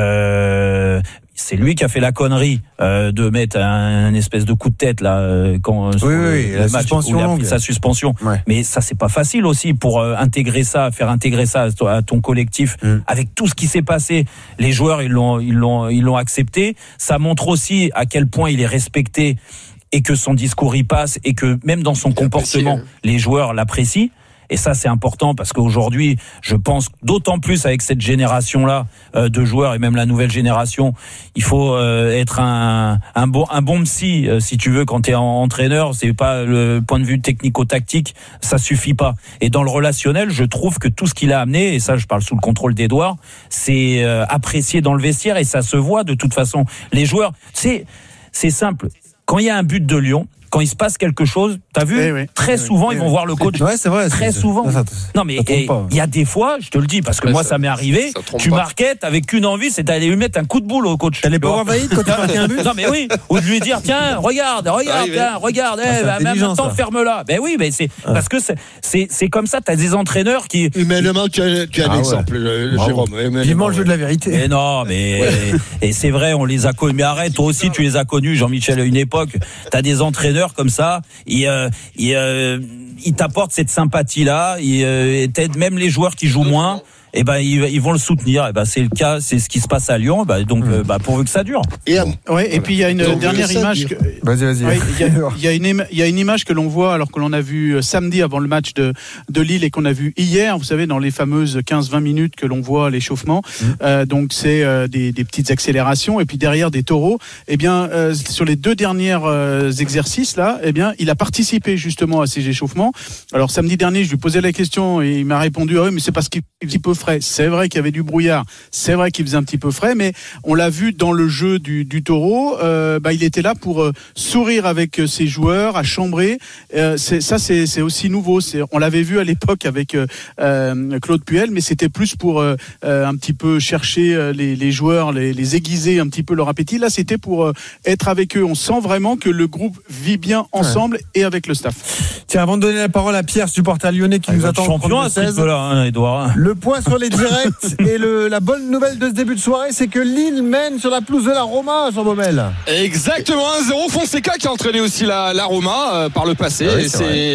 c'est lui qui a fait la connerie de mettre un espèce de coup de tête là quand la match suspension où il a pris sa suspension. Ouais. Mais ça c'est pas facile aussi pour intégrer ça, faire intégrer ça à ton collectif avec tout ce qui s'est passé. Les joueurs ils l'ont accepté. Ça montre aussi à quel point il est respecté et que son discours y passe et que même dans son comportement les joueurs l'apprécient. Et ça, c'est important parce qu'aujourd'hui, je pense d'autant plus avec cette génération-là de joueurs et même la nouvelle génération, il faut être un bon psy, si tu veux, quand tu es entraîneur. C'est pas le point de vue technico-tactique, ça suffit pas. Et dans le relationnel, je trouve que tout ce qu'il a amené, et ça, je parle sous le contrôle d'Edouard, c'est apprécié dans le vestiaire et ça se voit de toute façon. Les joueurs, c'est simple. Quand il y a un but de Lyon, quand il se passe quelque chose, t'as vu, très souvent, ils vont voir le coach. Ouais, c'est vrai. Très souvent. Non, mais il y a des fois, je te le dis, parce que moi, ça m'est arrivé, tu marquais, t'avais qu'une envie, c'est d'aller lui mettre un coup de boule au coach. T'allais pas voir Vaïd quand tu marquais un but? Non, mais oui. Ou de lui dire, tiens, regarde, maintenant, ferme-la. Ben oui, mais c'est, parce que c'est comme ça, t'as des entraîneurs qui. Humainement, tu as un exemple, Jérôme. Vivement le jeu de la vérité. Mais non, et c'est vrai, on les a connus. Mais arrête, toi aussi, tu les as connus, Jean-Michel, à une époque. T'as des entraîneurs comme ça, il t'apporte cette sympathie-là, il t'aide même les joueurs qui jouent moins. Et ils vont le soutenir. Et c'est le cas, c'est ce qui se passe à Lyon. Donc pourvu que ça dure. Et puis il y a une dernière image. Vas-y. Il y a une image que l'on voit alors que l'on a vu samedi avant le match de Lille et qu'on a vu hier. Vous savez, dans les fameuses 15-20 minutes que l'on voit l'échauffement. Donc c'est des petites accélérations et puis derrière des taureaux. Et bien sur les deux derniers exercices là, il a participé justement à ces échauffements. Alors samedi dernier, je lui posais la question et il m'a répondu oui, mais c'est parce qu'il est un petit peu frais. C'est vrai qu'il y avait du brouillard, c'est vrai qu'il faisait un petit peu frais, mais on l'a vu dans le jeu du taureau, il était là pour sourire avec ses joueurs, à chambrer. C'est aussi nouveau. On l'avait vu à l'époque avec Claude Puel, mais c'était plus pour un petit peu chercher les joueurs, les aiguiser un petit peu leur appétit. Là, c'était pour être avec eux. On sent vraiment que le groupe vit bien ensemble et avec le staff. Tiens, avant de donner la parole à Pierre, supporter lyonnais qui nous attend champion à ce niveau-là, Edouard. Le point sur les directs et la bonne nouvelle de ce début de soirée, c'est que Lille mène sur la pelouse de la Roma, Jean Baumel. Exactement, 1-0. Fonseca qui a entraîné aussi la Roma par le passé.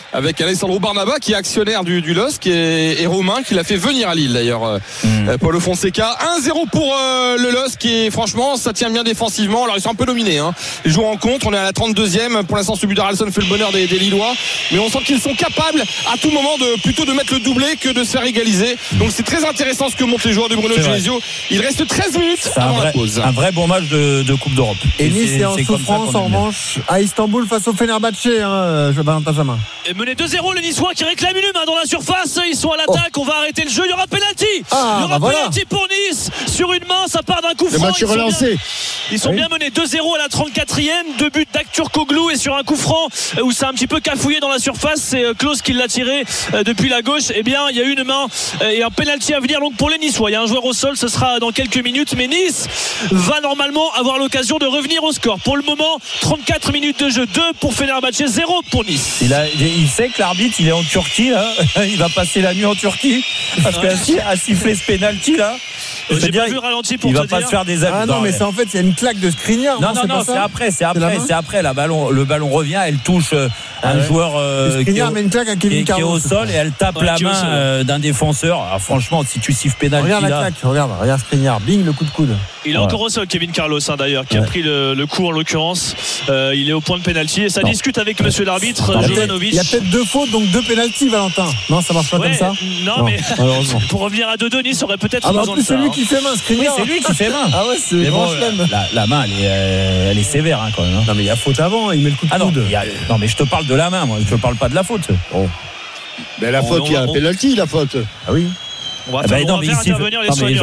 avec Alessandro Barnaba qui est actionnaire du LOSC et Romain qui l'a fait venir à Lille d'ailleurs. Paulo Fonseca 1-0 pour le LOSC et franchement ça tient bien défensivement. Alors ils sont un peu dominés les joueurs en contre, on est à la 32e pour l'instant. Ce but d'Aralson fait le bonheur des Lillois, mais on sent qu'ils sont capables à tout moment plutôt de mettre le doublé que de se faire égaliser. Donc c'est très intéressant ce que montrent les joueurs de Bruno Genesio. Il reste 13 minutes avant la pause. Un vrai bon match de Coupe d'Europe. Et Nice est en souffrance en revanche à Istanbul face au Fenerbahçe, Valentin Jamin. Et mené 2-0 les Niçois qui réclament une main dans la surface. Ils sont à l'attaque, on va arrêter le jeu. Il y aura pénalty. Il y aura pénalty pour Nice sur une main. Ça part d'un coup franc. Le match est relancé. Ils sont bien menés 2-0 à la 34e. 2 buts d'Akturkoglu et sur un coup franc où ça a un petit peu cafouillé dans la surface. C'est Klose qui l'a tiré depuis la gauche. Eh bien, il y a une main et un pénalty à venir donc pour les Niçois. Il y a un joueur au sol, ce sera dans quelques minutes. Mais Nice va normalement avoir l'occasion de revenir au score. Pour le moment, 34 minutes de jeu, 2 pour Fenerbahçe, 0 pour Nice. Il sait que l'arbitre il est en Turquie là. Il va passer la nuit en Turquie parce qu'à siffler ce pénalty là. J'ai pas vu ralenti pour il te va pas dire. se faire des avis. Ah non, mais c'est en fait, c'est une claque de Skriniar. Non, c'est après. C'est après. Le ballon revient, elle touche un joueur Skriniar met une claque à Kevin qui est au sol et elle tape la main d'un défenseur. Alors, franchement, si tu siffles pénalty, regarde la claque, regarde Skriniar, bing, le coup de coude. Il est encore au sol, Kevin Carlos d'ailleurs, qui a pris le coup en l'occurrence. Il est au point de pénalty et ça discute avec monsieur l'arbitre Jovanovic. Il y a peut-être 2 fautes, donc 2 pénaltys, Valentin. Non, ça marche pas comme ça. Non, mais pour revenir à 2-2, Nice aurait peut-être besoin de ça. C'est lui qui fait main, Skriniar. C'est lui qui fait main. Ah ouais, c'est bon, la main, elle est sévère quand même. Non, mais il y a faute avant, il met le coup de coude. Non, mais je te parle de la main, moi. Je te parle pas de la faute. Mais la faute, il y a un pénalty, la faute. Ah oui. On va faire intervenir les soigneurs.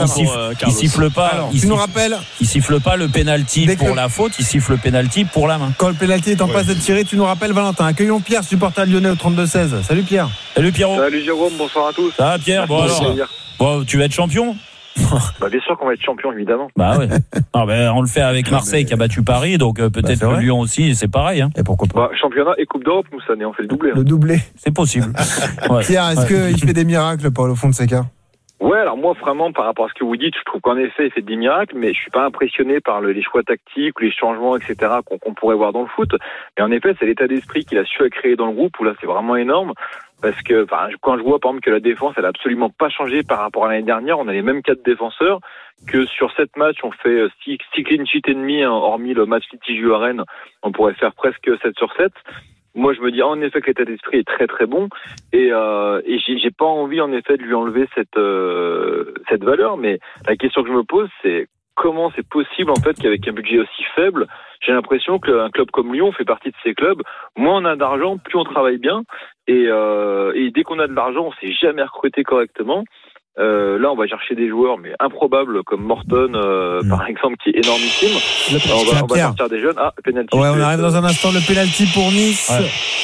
Il siffle pas. Alors, tu nous rappelles. Il siffle pas le pénalty pour la faute, il siffle le pénalty pour la main. Quand le pénalty est en passe d'être tiré, tu nous rappelles, Valentin. Accueillons Pierre, supporter lyonnais au 32-16. Salut Pierre. Salut Pierrot. Salut Jérôme, bonsoir à tous. Ça va Pierre? Bon alors. Bon, tu vas être champion? Bien sûr qu'on va être champion, évidemment. Bah ouais. On le fait avec Marseille qui a battu Paris, donc peut-être que Lyon aussi, c'est pareil. Et pourquoi pas? Championnat et Coupe d'Europe, nous ça on fait le doublé. Le doublé. C'est possible. Pierre, est-ce qu'il fait des miracles, Paulo Fonseca? Ouais, alors moi vraiment par rapport à ce que vous dites, je trouve qu'en effet il fait des miracles, mais je suis pas impressionné par les choix tactiques ou les changements, etc. qu'on pourrait voir dans le foot. Mais en effet, c'est l'état d'esprit qu'il a su créer dans le groupe où là c'est vraiment énorme. Parce que quand je vois par exemple que la défense elle a absolument pas changé par rapport à l'année dernière, on a les mêmes 4 défenseurs, que sur 7 matchs on fait 6 clean sheet et demi, hormis le match litigieux à Rennes, on pourrait faire presque 7 sur 7. Moi, je me dis en effet que l'état d'esprit est très très bon et j'ai pas envie en effet de lui enlever cette valeur. Mais la question que je me pose, c'est comment c'est possible en fait qu'avec un budget aussi faible, j'ai l'impression qu'un club comme Lyon fait partie de ces clubs. Moins on a d'argent, plus on travaille bien et dès qu'on a de l'argent, on sait jamais recruter correctement. Là, on va chercher des joueurs mais improbables comme Morton, par exemple, qui est énormissime. On va sortir des jeunes. Penalty. Ouais, on arrive dans un instant. Le penalty pour Nice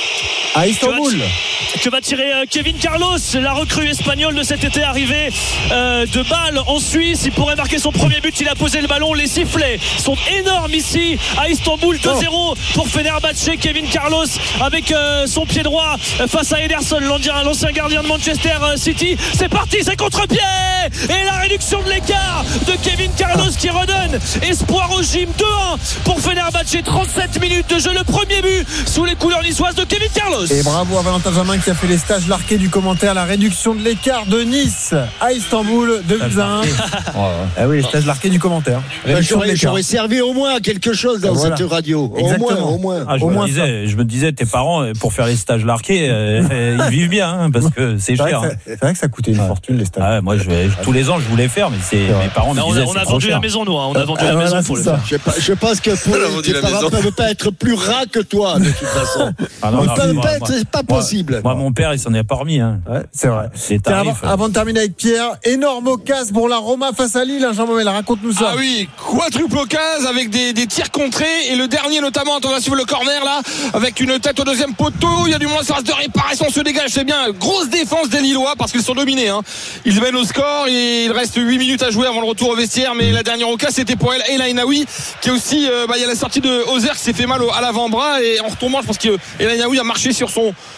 à Istanbul. Que va tirer Kevin Carlos, la recrue espagnole de cet été arrivée de Bâle en Suisse. Il pourrait marquer son premier but. Il a posé le ballon. Les sifflets sont énormes ici à Istanbul. 2-0 pour Fenerbahçe. Kevin Carlos avec son pied droit face à Ederson, l'ancien gardien de Manchester City. C'est parti, c'est contre-pied et la réduction de l'écart de Kevin Carlos qui redonne espoir au gym. 2-1 pour Fenerbahçe. 37 minutes de jeu, le premier but sous les couleurs niçoises de Kevin Carlos. Et bravo à Valentin Jamin qui a fait les stages larqués du commentaire. La réduction de l'écart de Nice à Istanbul, 2-1. Ah oui, les stages larqués du commentaire. J'aurais servi au moins à quelque chose dans cette radio. Exactement. Au moins. Je me disais, tes parents, pour faire les stages larqués, ils vivent bien, parce que c'est cher. C'est vrai que ça coûtait une fortune, les stages. Moi, tous les ans, je voulais faire, mais mes parents me disaient, on a vendu la maison, nous. On a vendu la maison pour le faire. Je pense que tes parents ne peuvent pas être plus ras que toi, de toute façon. C'est pas possible. Moi, mon père, il s'en est pas remis. Ouais, c'est vrai. Avant de terminer avec Pierre, énorme occasion pour la Roma face à Lille. Jean Momel, raconte-nous ça. Ah oui, quadruple occasion avec des tirs contrés et le dernier notamment, on va suivre le corner là, avec une tête au deuxième poteau. Il y a du moins de réparation, on se dégage, c'est bien. Grosse défense des Lillois parce qu'ils sont dominés. Ils mènent au score et il reste 8 minutes à jouer avant le retour au vestiaire. Mais la dernière occasion, c'était pour El Ainaoui qui est aussi, il y a la sortie de Ozer qui s'est fait mal à l'avant-bras et en retombant, je pense que El Ainaoui a marché sur l'avant-bras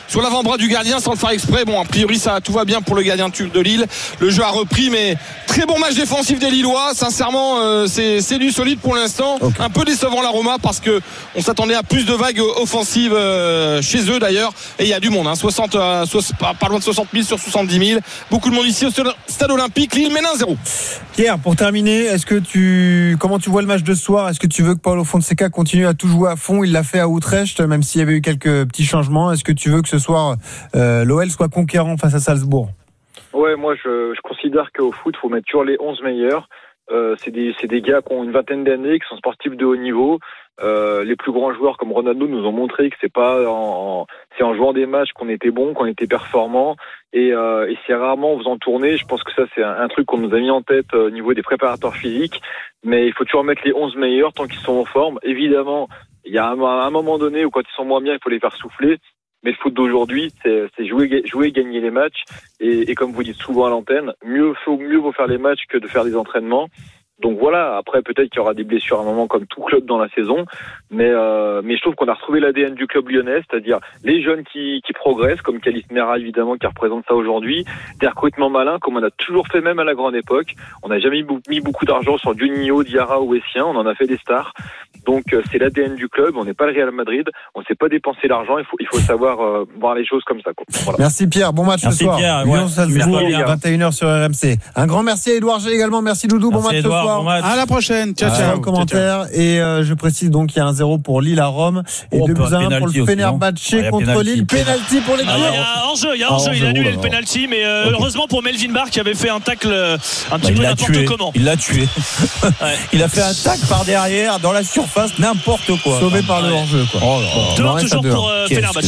bras du gardien sans le faire exprès. Bon, a priori, tout va bien pour le gardien de Lille. Le jeu a repris, mais très bon match défensif des Lillois. Sincèrement, c'est du solide pour l'instant. Okay. Un peu décevant la Roma parce que on s'attendait à plus de vagues offensives chez eux d'ailleurs. Et il y a du monde, hein, pas loin de 60 000 sur 70 000. Beaucoup de monde ici au stade olympique. Lille mène 1-0. Pierre, pour terminer, comment tu vois le match de ce soir? Est-ce que tu veux que Paulo Fonseca continue à tout jouer à fond? Il l'a fait à Utrecht, même s'il y avait eu quelques petits changements. Est-ce que tu veux que ce soir l'OL soit conquérant face à Salzbourg? Ouais, moi je considère qu'au foot, il faut mettre toujours les 11 meilleurs. C'est des gars qui ont une vingtaine d'années, qui sont sportifs de haut niveau. Les plus grands joueurs comme Ronaldo nous ont montré que c'est en jouant des matchs qu'on était bon, qu'on était performant, et c'est rarement en faisant tourner. Je pense que ça c'est un truc qu'on nous a mis en tête au niveau des préparateurs physiques, mais il faut toujours mettre les 11 meilleurs tant qu'ils sont en forme. Évidemment, il y a un moment donné où quand ils sont moins bien, il faut les faire souffler. Mais le foot d'aujourd'hui, c'est jouer, gagner les matchs. Et comme vous dites souvent à l'antenne, mieux vaut faire les matchs que de faire des entraînements. Donc voilà, après peut-être qu'il y aura des blessures à un moment comme tout club dans la saison, mais je trouve qu'on a retrouvé l'ADN du club lyonnais, c'est-à-dire les jeunes qui progressent, comme Kalis Mera évidemment qui représente ça aujourd'hui, des recrutements malins comme on a toujours fait même à la grande époque. On n'a jamais mis beaucoup d'argent sur Juninho, Diarra ou Essien, on en a fait des stars. Donc c'est l'ADN du club, on n'est pas le Real Madrid, on ne sait pas dépenser l'argent, il faut savoir voir les choses comme ça. Voilà. Merci Pierre, bon match ce soir. Pierre, Lyon-Salzbourg, 21h sur RMC. Un grand merci à Edouard G également, merci Doudou, bon match ce soir. À la prochaine. Ciao. Commentaire. Et je précise donc qu'il y a 1-0 pour Lille à Rome et 2-1 pour le Fenerbahçe contre Lille. Penalty pour les Lions. Il y a enjeu. Il a annulé le penalty, mais heureusement pour Melvin Barr qui avait fait un tacle un petit peu n'importe comment. Il l'a tué. Il a fait un tacle par derrière dans la surface, n'importe quoi. Sauvé par le hors-jeu. 2-1 toujours pour Fenerbahçe.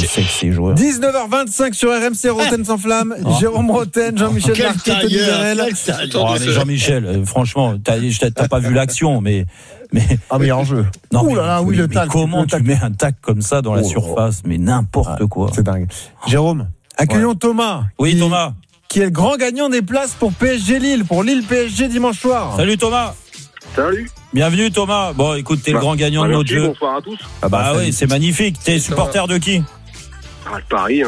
19h25 sur RMC Roten sans flamme. Jérôme Roten, Jean-Michel Larquet, Tony Vérel. Jean-Michel, franchement, t'as pas vu l'action, mais en jeu. Non, le tac. Comment tu mets un tac comme ça dans la surface? Mais n'importe quoi. C'est dingue. Jérôme, accueillons Thomas. Oui, Thomas. Qui est le grand gagnant des places pour PSG Lille, pour Lille PSG dimanche soir. Salut Thomas. Salut. Bienvenue Thomas. Bon, écoute, t'es le grand gagnant de notre jeu. Bonsoir à tous. Oui, c'est magnifique. T'es supporter de qui? Paris,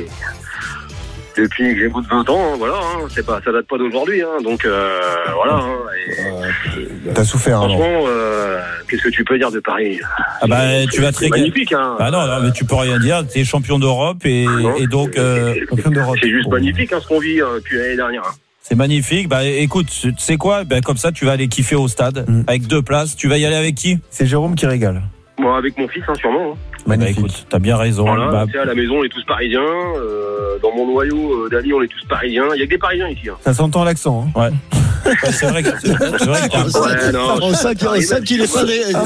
depuis que j'ai bout de 20 ans, voilà, ça date pas d'aujourd'hui, donc voilà. T'as souffert. Franchement, qu'est-ce que tu peux dire de Paris? Tu vas te régaler. Magnifique, non, mais tu peux rien dire. T'es champion d'Europe et donc champion d'Europe. C'est juste magnifique, ce qu'on vit depuis l'année dernière. C'est magnifique. Écoute, tu sais quoi? Comme ça, tu vas aller kiffer au stade avec 2 places. Tu vas y aller avec qui? C'est Jérôme qui régale. Moi, avec mon fils, sûrement. Écoute, t'as bien raison. Voilà, à la maison, on est tous parisiens. Dans mon noyau d'amis, on est tous parisiens. Il y a que des parisiens ici. Ça s'entend l'accent. Ouais. C'est vrai que on sent qu'il est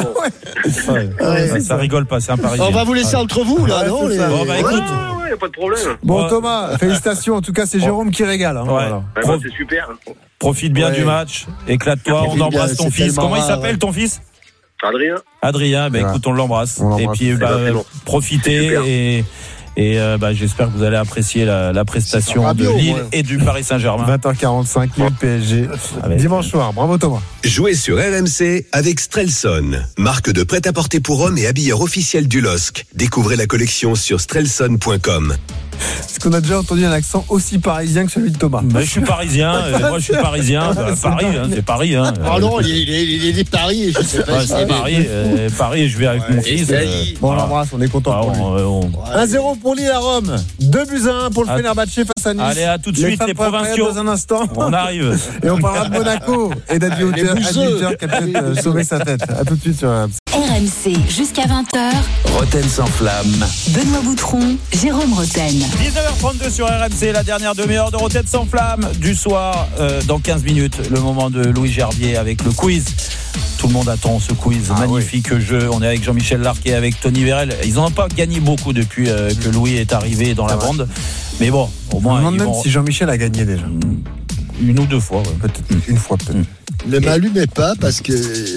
pas. Ça rigole pas, c'est un parisien. On va vous laisser entre vous, là, non? Écoute. Y a pas de problème. Bon, Thomas, félicitations. En tout cas, c'est Jérôme qui régale. C'est super. Profite bien du match. Éclate-toi. On embrasse ton fils. Comment il s'appelle, ton fils? Adrien, écoute, on l'embrasse. Et puis, profitez et j'espère que vous allez apprécier la prestation de Lille et du Paris Saint-Germain. 20h45, Lille PSG. Dimanche soir. Bravo Thomas. Jouez sur RMC avec Strelson, marque de prêt-à-porter pour hommes et habilleur officiel du LOSC. Découvrez la collection sur strelson.com. Est-ce qu'on a déjà entendu un accent aussi parisien que celui de Thomas? Je suis parisien, moi je suis parisien. Paris, c'est Paris. Non, il est de Paris. Je sais pas c'est Paris, je vais avec mon fils. Bon, on l'embrasse, on est content pour lui. 1-0 pour Lille à Rome, 2-1 pour le Fenerbahçe face à Nice. Allez, à tout de suite, les provinciaux. Dans un instant. On arrive. Et on parlera de Monaco et d'Adi Hauteur qui a peut-être sauvé sa tête. À tout de suite sur RMC jusqu'à 20h. Roten sans flamme. Benoît Boutron, Jérôme Roten. 19h32 sur RMC, la dernière demi-heure de Roten sans flamme du soir. Dans 15 minutes, le moment de Louis Gerbier avec le quiz. Tout le monde attend ce quiz, magnifique jeu. On est avec Jean-Michel Larquet, avec Tony Vérel. Ils n'ont pas gagné beaucoup depuis que Louis est arrivé dans la bande. Mais bon, au moins. Je me demande même si Jean-Michel a gagné déjà. Une ou deux fois, peut-être une fois peut-être. Ne m'allumez pas parce que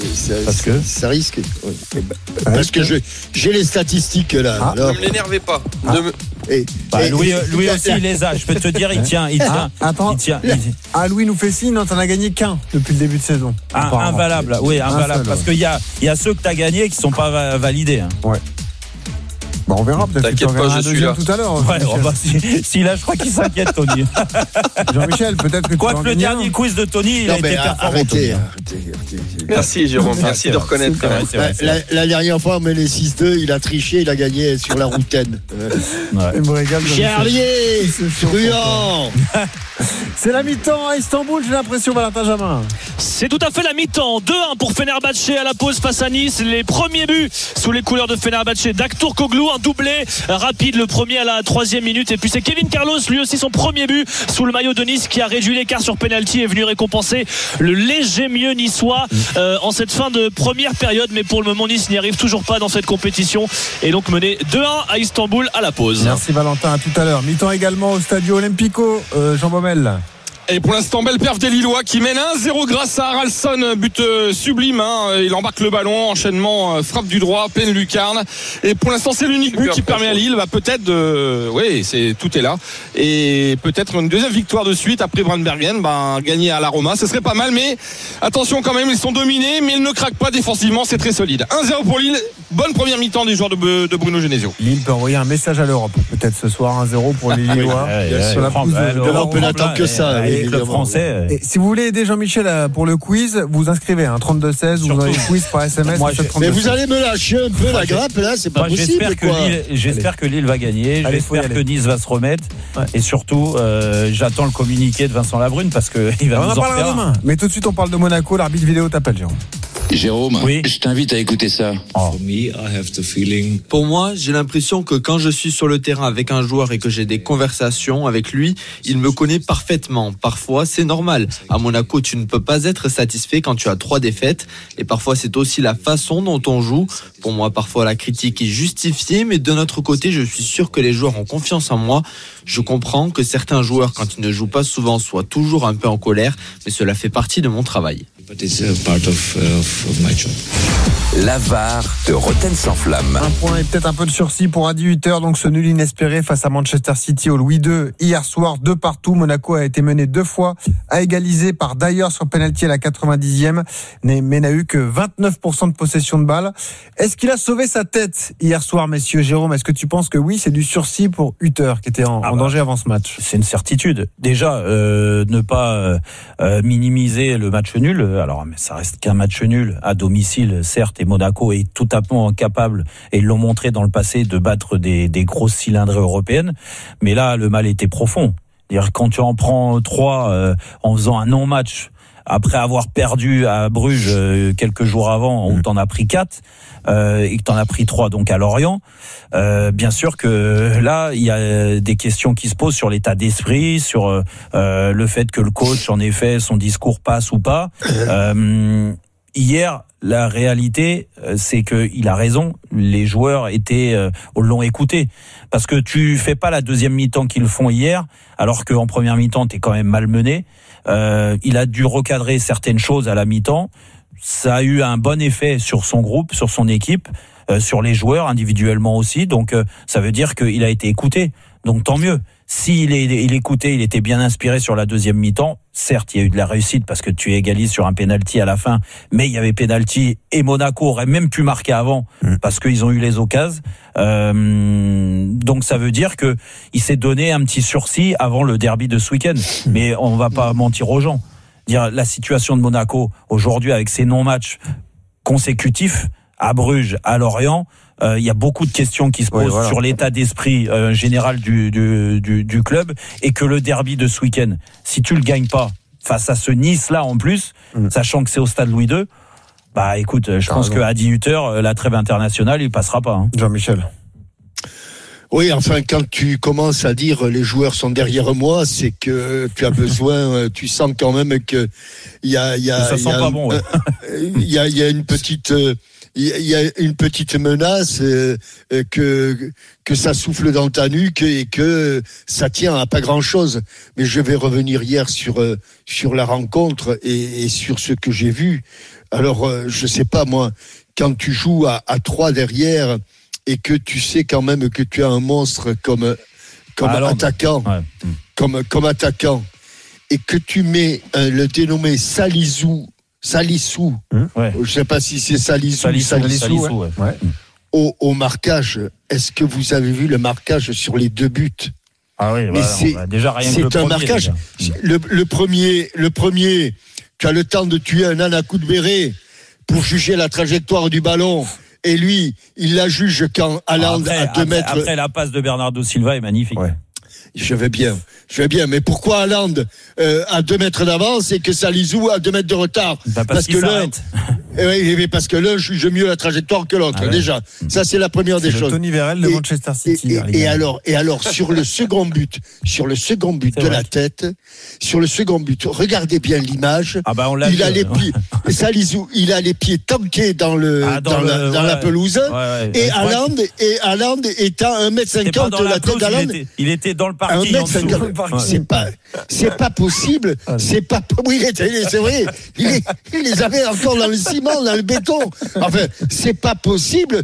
ça risque. Parce que j'ai les statistiques là. Ne me l'énervez pas. Louis aussi il les a. Je peux te dire, il tient. Attends. Louis nous fait signe. Non, t'en as gagné qu'un depuis le début de saison. Invalable. Oui, invalable. Parce qu'il y a ceux que t'as gagnés qui sont pas validés. Ouais. Bon, on verra, peut-être que tu enverras un deuxième tout à l'heure. Ouais, si là, je crois qu'il s'inquiète, Tony. Jean-Michel, peut-être que tu quoique le dernier quiz de Tony, il a été performant. Arrêtez. Merci Jérôme, merci de reconnaître. La dernière fois, on met les 6-2, il a triché, il a gagné sur la routaine. Charlier, truand. C'est la mi-temps à Istanbul, j'ai l'impression, Valentin Jamin. C'est tout à fait la mi-temps. 2-1 pour Fenerbahçe à la pause face à Nice. Les premiers buts sous les couleurs de Fenerbahçe d'Akturkoglu, un doublé rapide, le premier à la 3e minute. Et puis c'est Kevin Carlos, lui aussi son premier but sous le maillot de Nice, qui a réduit l'écart sur penalty et est venu récompenser le léger mieux niçois en cette fin de première période. Mais pour le moment, Nice n'y arrive toujours pas dans cette compétition et donc mené 2-1 à Istanbul à la pause. Merci Valentin, à tout à l'heure. Mi-temps également au Stadio Olimpico, Jean Baumel. Et pour l'instant, belle perf des Lillois qui mènent 1-0 grâce à Haraldsson, but sublime. Il embarque le ballon, enchaînement, frappe du droit, pleine lucarne. Et pour l'instant, c'est l'unique but qui permet à Lille, peut-être tout est là. Et peut-être une deuxième victoire de suite après Brandbergen, gagner à la Roma, ce serait pas mal. Mais attention quand même, ils sont dominés, mais ils ne craquent pas défensivement, c'est très solide. 1-0 pour Lille, bonne première mi-temps des joueurs de Bruno Genesio. Lille peut envoyer un message à l'Europe, peut-être ce soir 1-0 pour les Lillois. L'Europe n'attend que ça. Les clubs français. Et si vous voulez aider Jean-Michel pour le quiz, vous inscrivez 32-16, vous envoyez le quiz par SMS. Mais vous allez me lâcher un peu la grappe là, c'est pas possible. J'espère que Lille va gagner, j'espère que Nice va se remettre et surtout j'attends le communiqué de Vincent Labrune parce qu'il va nous en faire demain. Mais tout de suite on parle de Monaco, l'arbitre vidéo t'appelle Jérôme. Jérôme, je t'invite à écouter ça. Pour moi, j'ai l'impression que quand je suis sur le terrain avec un joueur et que j'ai des conversations avec lui, il me connaît parfaitement. Parfois, c'est normal. À Monaco, tu ne peux pas être satisfait quand tu as 3 défaites. Et parfois, c'est aussi la façon dont on joue. Pour moi, parfois, la critique est justifiée. Mais de notre côté, je suis sûr que les joueurs ont confiance en moi. Je comprends que certains joueurs, quand ils ne jouent pas souvent, soient toujours un peu en colère. Mais cela fait partie de mon travail. La VAR de Rotten sans flamme. Un point et peut-être un peu de sursis pour Adi Hutter, donc ce nul inespéré face à Manchester City au Louis II hier soir, 2-2. Monaco a été mené 2 fois, a égalisé par Dyer sur penalty à la 90e, mais n'a eu que 29% de possession de balle. Est-ce qu'il a sauvé sa tête hier soir, messieurs? Jérôme, est-ce que tu penses que oui, c'est du sursis pour Hutter qui était en danger avant ce match? C'est une certitude. Déjà, ne pas minimiser le match nul. Alors, mais ça reste qu'un match nul à domicile, certes, et Monaco est tout à fait incapable, et ils l'ont montré dans le passé, de battre des grosses cylindrées européennes. Mais là, le mal était profond. C'est-à-dire, quand tu en prends 3 en faisant un non-match, après avoir perdu à Bruges quelques jours avant, où t'en as pris 4 et que t'en as pris 3 donc à Lorient, bien sûr que là il y a des questions qui se posent sur l'état d'esprit, sur le fait que le coach, en effet, son discours passe ou pas. Hier, la réalité, c'est qu'il a raison. Les joueurs l'ont écouté. Parce que tu fais pas la deuxième mi-temps qu'ils font hier, alors qu'en première mi-temps, t'es quand même malmené. Il a dû recadrer certaines choses à la mi-temps. Ça a eu un bon effet sur son groupe, sur son équipe, sur les joueurs individuellement aussi. Donc, ça veut dire qu'il a été écouté. Donc, tant mieux. S'il écoutait, il était bien inspiré sur la deuxième mi-temps. Certes, il y a eu de la réussite parce que tu égalises sur un penalty à la fin, mais il y avait penalty et Monaco aurait même pu marquer avant parce qu'ils ont eu les occasions. Donc ça veut dire que il s'est donné un petit sursis avant le derby de ce week-end. Mais on va pas mentir aux gens. Dire la situation de Monaco aujourd'hui avec ces non-matchs consécutifs à Bruges, à Lorient. Il y a beaucoup de questions qui se posent sur l'état d'esprit général du club, et que le derby de ce week-end, si tu le gagnes pas face à ce Nice-là en plus, sachant que c'est au stade Louis II, bah écoute, je pense que Adi Hutter, la trêve internationale, il passera pas. Hein. Jean-Michel. Oui, enfin, quand tu commences à dire les joueurs sont derrière moi, c'est que tu as besoin, tu sens quand même que il y a une petite il y a une petite menace que ça souffle dans ta nuque et que ça tient à pas grand-chose. Mais je vais revenir hier sur la rencontre et sur ce que j'ai vu. Alors, je sais pas moi, quand tu joues à 3 derrière et que tu sais quand même que tu as un monstre comme attaquant, comme attaquant, et que tu mets le dénommé Salissou, je sais pas si c'est Salissou, ouais. au marquage. Est-ce que vous avez vu le marquage sur les 2 buts? Ah oui, mais déjà rien que c'est un marquage. Le premier, tu as le temps de tuer un âne à coup de béret pour juger la trajectoire du ballon. Et lui, il la juge quand Haaland à 2 mètres. Après, la passe de Bernardo Silva est magnifique. Ouais. Je vais bien. Mais pourquoi Haaland à 2 mètres d'avance et que Salisu à 2 mètres de retard? Parce que l'un, parce que l'un juge mieux la trajectoire que l'autre. Déjà, ça c'est la première des choses. Tony Vérel de Manchester City. Et alors sur le second but, de la tête, sur le second but, regardez bien l'image. Il a les pieds. Salisu, il a les pieds tankés dans la pelouse. Et Haaland est à 1m50 de la tête d'Haaland. Il était dans le parking. C'est pas possible. Oui, c'est vrai. Il les avait encore dans le ciment, dans le béton. Enfin, c'est pas possible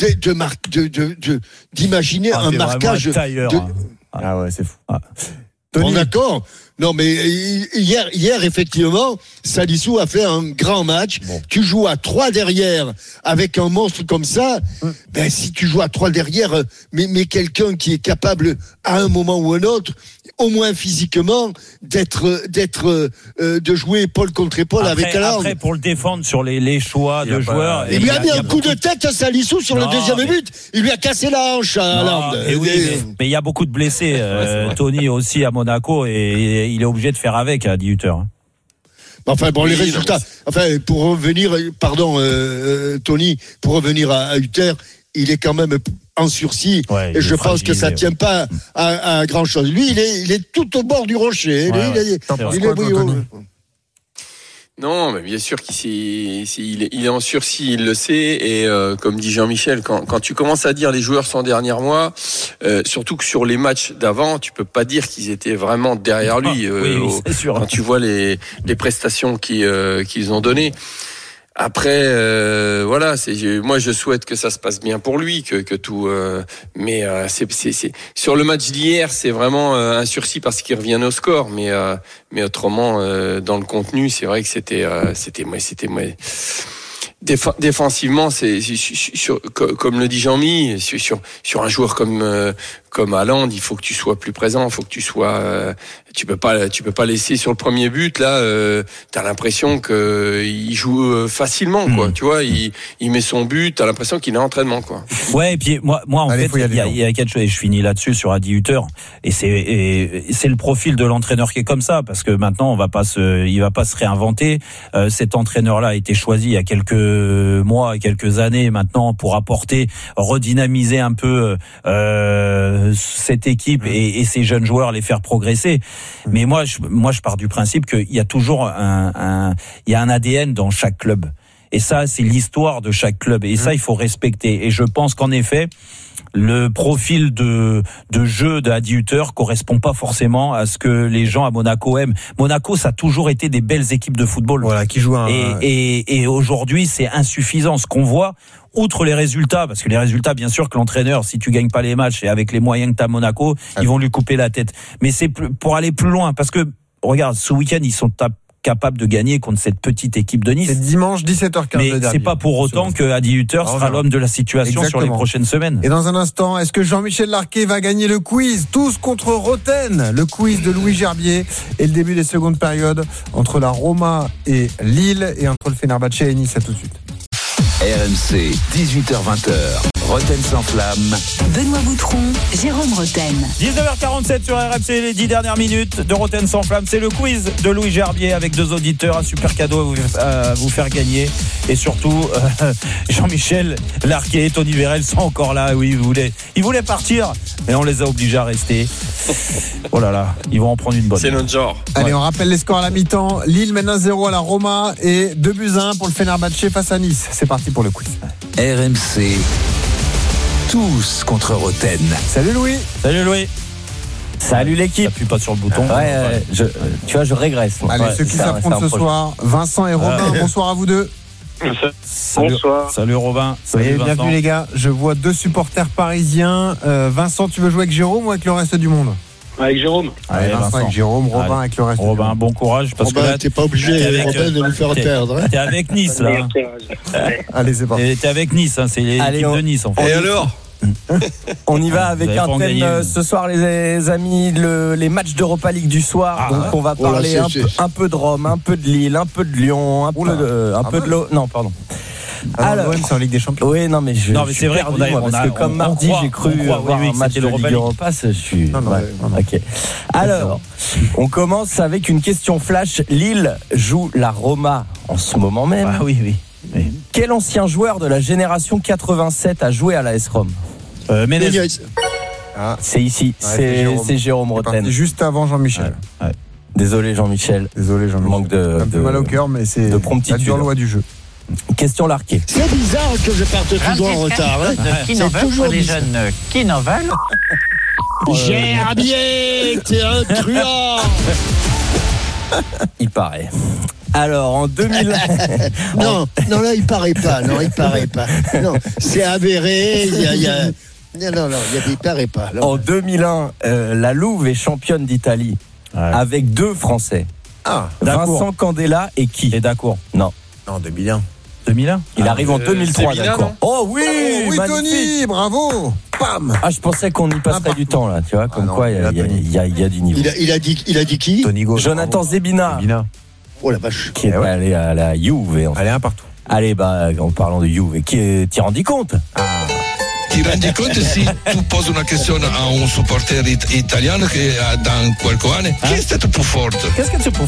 d'imaginer un marquage. Ah ouais, c'est fou. Bon, d'accord. Non, mais hier, effectivement, Salisu a fait un grand match. Bon. Tu joues à 3 derrière avec un monstre comme ça. Ben, si tu joues à 3 derrière, mais quelqu'un qui est capable, à un moment ou un autre, au moins physiquement, de jouer épaule contre épaule avec Haaland. Après, pour le défendre sur les choix de joueurs. Il lui a mis un coup de tête à Salisu sur le deuxième but. Il lui a cassé la hanche à Haaland. Mais il y a beaucoup de blessés. Tony aussi à Monaco et il est obligé de faire avec à 18 heures. Enfin bon, les résultats. Enfin, pour revenir, Tony, pour revenir à Uther, il est quand même en sursis. Ouais, et je pense que ça tient pas à grand chose. Lui, il est tout au bord du rocher. Non, mais bien sûr qu'il est en sursis, il le sait. Et comme dit Jean-Michel, quand tu commences à dire les joueurs sont derrière moi, surtout que sur les matchs d'avant, tu peux pas dire qu'ils étaient vraiment derrière lui. C'est sûr. Quand tu vois les prestations qu'ils ont données. Après, voilà, moi je souhaite que ça se passe bien pour lui, que tout. Mais c'est sur le match d'hier, c'est vraiment un sursis parce qu'il revient au score, mais autrement dans le contenu, c'est vrai que c'était défensivement, c'est comme le dit Jean-Mi, sur un joueur comme Haaland, il faut que tu sois plus présent, il faut que tu sois. Tu peux pas laisser sur le premier but là. T'as l'impression que il joue facilement, quoi. Tu vois, il met son but. T'as l'impression qu'il est en entraînement, quoi. Ouais, et puis moi en fait, il y a quelque chose. Et je finis là-dessus sur Adi Hütter. Et c'est le profil de l'entraîneur qui est comme ça, parce que maintenant il va pas se réinventer. Cet entraîneur-là a été choisi il y a quelques mois, quelques années maintenant pour redynamiser un peu cette équipe et ces jeunes joueurs, les faire progresser. Mais moi je pars du principe qu'il y a toujours il y a un ADN dans chaque club. Et ça, c'est l'histoire de chaque club. Et ça, il faut respecter. Et je pense qu'en effet, le profil de jeu de Adi Hütter correspond pas forcément à ce que les gens à Monaco aiment. Monaco, ça a toujours été des belles équipes de football. Voilà, qui jouent et aujourd'hui, c'est insuffisant. Ce qu'on voit, outre les résultats, parce que les résultats, bien sûr que l'entraîneur, si tu gagnes pas les matchs et avec les moyens que t'as à Monaco, ils vont lui couper la tête. Mais c'est pour aller plus loin, parce que, regarde, ce week-end, ils sont capable de gagner contre cette petite équipe de Nice. C'est dimanche 17h15. Mais c'est pas pour autant que Adi Hütter sera l'homme de la situation sur les prochaines semaines. Et dans un instant, est-ce que Jean-Michel Larquet va gagner le quiz Tous contre Roten, le quiz de Louis Gerbier et le début des secondes périodes entre la Roma et Lille et entre le Fenerbahçe et Nice. À tout de suite. RMC, 18h-20h, Roten sans flamme. Benoît Boutron, Jérôme Roten. 19h47 sur RMC, les 10 dernières minutes de Roten sans flamme. C'est le quiz de Louis Gerbier avec 2 auditeurs, un super cadeau à vous faire gagner. Et surtout, Jean-Michel Larquet et Tony Vérel sont encore là. Oui, ils voulaient partir, mais on les a obligés à rester. Oh là là, ils vont en prendre une bonne. C'est notre genre. Allez, on rappelle les scores à la mi-temps. Lille mène 1-0 à la Roma et 2-1 pour le Fenerbahçe face à Nice. C'est parti pour le quiz. RMC, tous contre Roten. Salut Louis. Salut Louis. Salut l'équipe. T'appuies pas sur le bouton. Tu vois, je régresse. Allez, ceux qui s'affrontent ce soir, Vincent et Robin. Bonsoir à vous deux. Bonsoir. Salut Robin. Salut, bienvenue les gars. Je vois 2 supporters parisiens. Vincent, tu veux jouer avec Jérôme ou avec le reste du monde? Avec Jérôme. Allez, Vincent avec Jérôme, Robin avec le reste. Robin, bon courage. Parce Robin, que là, t'es pas obligé, Robin, de nous faire perdre. T'es avec Nice, là. Allez, c'est parti. T'es avec Nice, c'est l'équipe de Nice, en fait. Et alors On y va avec un thème ce soir, les amis, les matchs d'Europa League du soir. Donc on va parler un peu de Rome, un peu de Lille, un peu de Lyon, un peu de l'eau. Non, pardon. Alors, c'est en Ligue des Champions. Oui, non, mais c'est vrai qu'on a, parce que comme mardi, j'ai cru voir un match de Ligue Europa, je suis. Non. Ok. Alors, on commence avec une question flash. Lille joue la Roma en ce moment même. Ah oui. Quel ancien joueur de la génération 87 a joué à l'AS Rome? Ménez. C'est ici, c'est Jérôme Roten. Juste avant Jean-Michel. Ouais. Désolé Jean-Michel. Manque de mal au cœur, mais c'est la dure loi du jeu. Question larquée. C'est bizarre que je parte toujours en retard. Qui n'en veulent, les jeunes qui n'en veulent. Gerbier, t'es un truand. Il paraît. Alors, en 2000... non, là, il paraît pas. Non, c'est avéré. Il paraît pas. Non. En 2001, la Louve est championne d'Italie avec 2 Français. Vincent Candela et qui? Et Dacour. Non, 2001. 2001. Il arrive en 2003, Dacour. Oh oui, Tony, bravo. Bam. Je pensais qu'on y passerait du temps là, tu vois, comme quoi il y a du niveau. Il a dit qui? Tony Gaulle. Jonathan Zebina. Oh la vache. Qui est allé à la Juve. Allez, un partout. Allez, en parlant de Juve, t'y rendis compte? Ti rendi conto si tu poses una questione a un supporter italiano che dans qualche anno chi è stato più forte? Qu'est-ce que tu es plus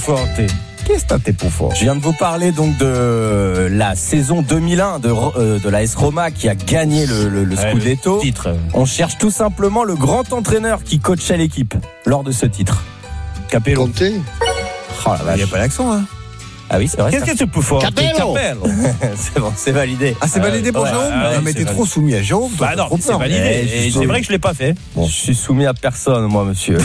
fort? Je viens de vous parler donc de la saison 2001 de l'AS Roma qui a gagné le Scudetto. Titre. On cherche tout simplement le grand entraîneur qui coachait l'équipe lors de ce titre. Capello. Conte. Oh la vache. Il n'y a pas l'accent, hein. Ah oui, c'est vrai. Qu'est-ce que tu es plus fort? Capello. C'est bon, c'est validé. C'est validé pour Jérôme. Non, mais t'es trop soumis à Jérôme. Non, c'est validé. Et c'est vrai que je l'ai pas fait. Bon, je suis soumis à personne, moi, monsieur.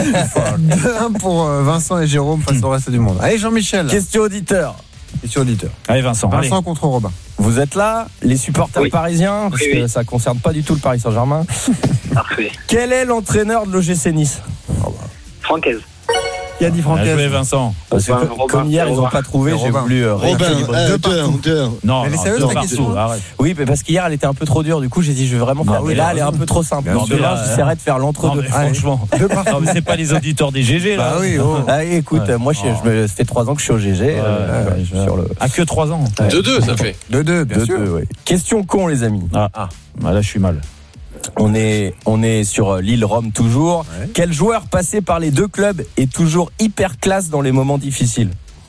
2-1 pour Vincent et Jérôme face au reste du monde. Allez, Jean-Michel. Question auditeur. Allez, Vincent. Contre Robin. Vous êtes là, les supporters parisiens, parce que ça concerne pas du tout le Paris Saint-Germain. Parfait. Quel est l'entraîneur de l'OGC Nice? Francaise. Qui a dit Francaise? Joué, Vincent. Parce que comme hier, ils n'ont pas trouvé, j'ai voulu Robin, 2. Non, elle est sérieuse, ta question? Oui, mais parce qu'hier, elle était un peu trop dure. Du coup, j'ai dit, je vais vraiment faire. Mais là, elle est un peu trop simple. Donc là, j'essaierai de faire l'entre-deux. Franchement. Non, mais c'est pas les auditeurs des GG, là. Ah oui, écoute, moi, ça fait 3 ans que je suis au GG. Que 3 ans. 2-2, ça fait. 2-2, bien sûr. Question con, les amis. Là, je suis mal. On est sur Lille-Rome toujours. Ouais. Quel joueur passé par les 2 clubs est toujours hyper classe dans les moments difficiles?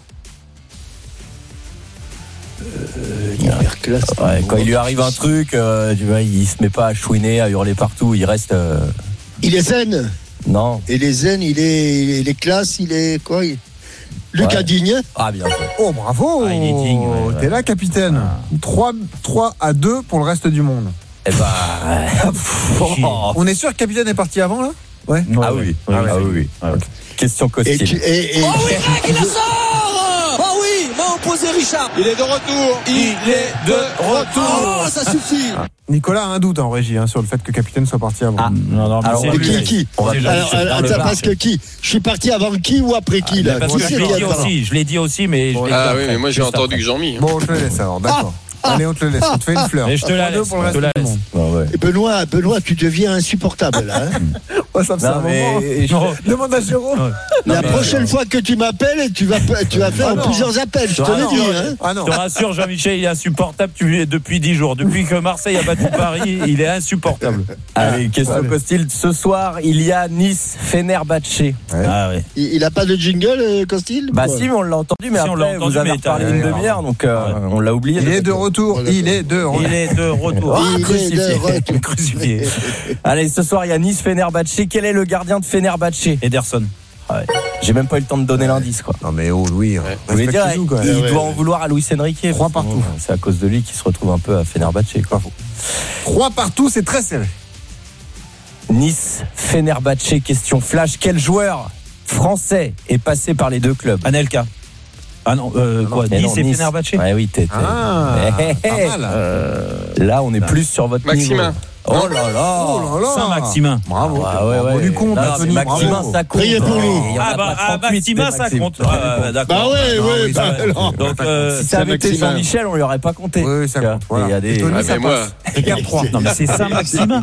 Hyper classe. Quand il lui arrive un truc, tu vois, il se met pas à chouiner, à hurler partout. Il reste. Il est zen. Non. Et les zen, il est classe. Il est quoi? Lucas Digne. Ah bien joué. Oh bravo. Il est digne. T'es là, capitaine. 3-2 pour le reste du monde. Eh ben, on est sûr que le capitaine est parti avant là? Ouais. Ah oui. Okay. Question Costil. Oh oui, il la sort. Oh oui, m'a opposé Richard. Il est de retour. Oh, ça suffit. Nicolas a un doute en régie sur le fait que le capitaine soit parti avant. Non, alors, qui parce que qui? Je suis parti avant qui ou après qui là? Parce que je l'ai dit aussi, mais mais moi j'ai entendu que Jean-Mi. Bon, je te laisse alors, d'accord. Allez, on te le laisse, on te fait une fleur. Et je te la laisse. Et Benoît, tu deviens insupportable là. Ça me sert un moment. Demande à Jérôme. La prochaine fois que tu m'appelles, tu vas faire plusieurs appels, je te le dis. Je te rassure, Jean-Michel, il est insupportable depuis 10 jours. Depuis que Marseille a battu Paris, il est insupportable. Allez, question Costil. Ce soir, il y a Nice-Fenerbahçe. Ah oui. Il n'a pas de jingle, Costil? Bah si, mais on l'a entendu, mais après, vous avez reparlé une demi-heure, donc on l'a oublié. Il est de retour. Il est de retour. Crucifié. Allez, ce soir, il y a Nice-Fenerbahçe. Quel est le gardien de Fenerbahçe? Ederson. J'ai même pas eu le temps de donner l'indice, quoi. Non mais Louis, je voulais dire, il doit en vouloir à Luis Enrique. 3 partout. C'est à cause de lui qu'il se retrouve un peu à Fenerbahçe, quoi. 3 partout, c'est très serré. Nice-Fenerbahçe, question flash. Quel joueur français est passé par les 2 clubs? Anelka. Ah non, quoi, Nice et Fenerbahçe? Ouais, oui, pas mal. Là, on est plus sur votre Maximin. niveau. Oh là là. Saint-Maximin. Bravo. Ouais. Du compte, Tony. Maximin, ça compte. Priez pour nous. Maximin, ça compte. D'accord. Bah ouais. Donc, si ça avait été Jean-Michel, on lui aurait pas compté. Oui, ça compte. Voilà. Il y a des. mais moi, Écart 3. Non, mais c'est Saint-Maximin.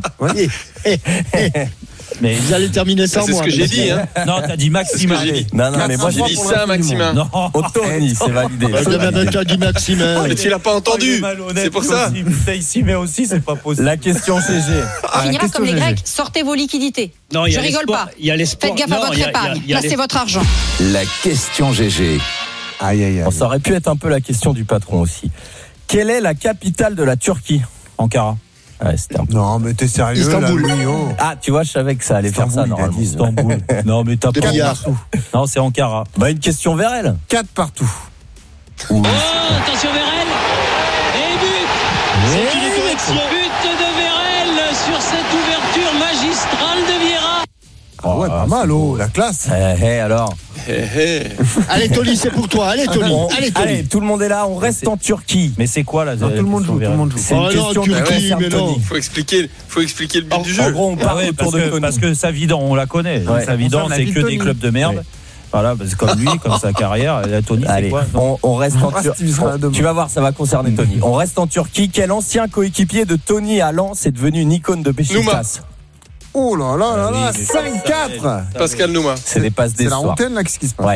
Mais vous allez terminer sans c'est moi. ce que j'ai dit. Hein. Non, t'as dit Maximin. Non, mais moi j'ai dit Saint-Maximin. Non, Tony, c'est validé. Tu as dit Maximin. Mais tu l'as pas entendu. C'est pour ça. Ici, mais aussi, c'est pas possible. La question CG. On finira comme les Grecs, sortez vos liquidités. Non, je rigole pas. Il y a l'espoir. Faites gaffe à votre épargne. Placez votre argent. La question GG. Aïe. Ça aurait pu être un peu la question du patron aussi. Quelle est la capitale de la Turquie? Ankara. Ouais, c'était un peu... Non, mais t'es sérieux? Istanbul. Là, oh. Ah, tu vois, je savais que ça allait faire ça normalement. Istanbul. Non, mais t'as pas partout. Non, c'est Ankara. Bah, une question vers elle. 4 partout. Oh, attention Vérel. Et but. C'est une correction. But de Vérel sur cette ouverture magistrale de Vieira. Ah ouais, pas mal, la classe. Alors. Allez, Tony, c'est pour toi. Allez, Tony. Allez, tout le monde est là. On reste en Turquie. Mais c'est quoi là? Tout le monde joue. C'est une question de Turquie, mais non. Faut expliquer le but du jeu. En gros, on parle autour de Tony. Parce que Savidan, on la connaît. Savidan, c'est que des clubs de merde. Voilà, c'est comme lui, comme sa carrière. Tony, c'est quoi? On reste en Turquie. Tu vas voir, ça va concerner Tony. On reste en Turquie. Quel ancien coéquipier de Tony à Lens est devenu une icône de Beşiktaş? Oh là là, 5-4. Pascal Nouma. C'est des passes C'est la d'espoir. antenne là, qu'est-ce qui se passe? Ouais.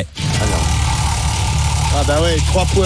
Ah bah ouais, 3 points.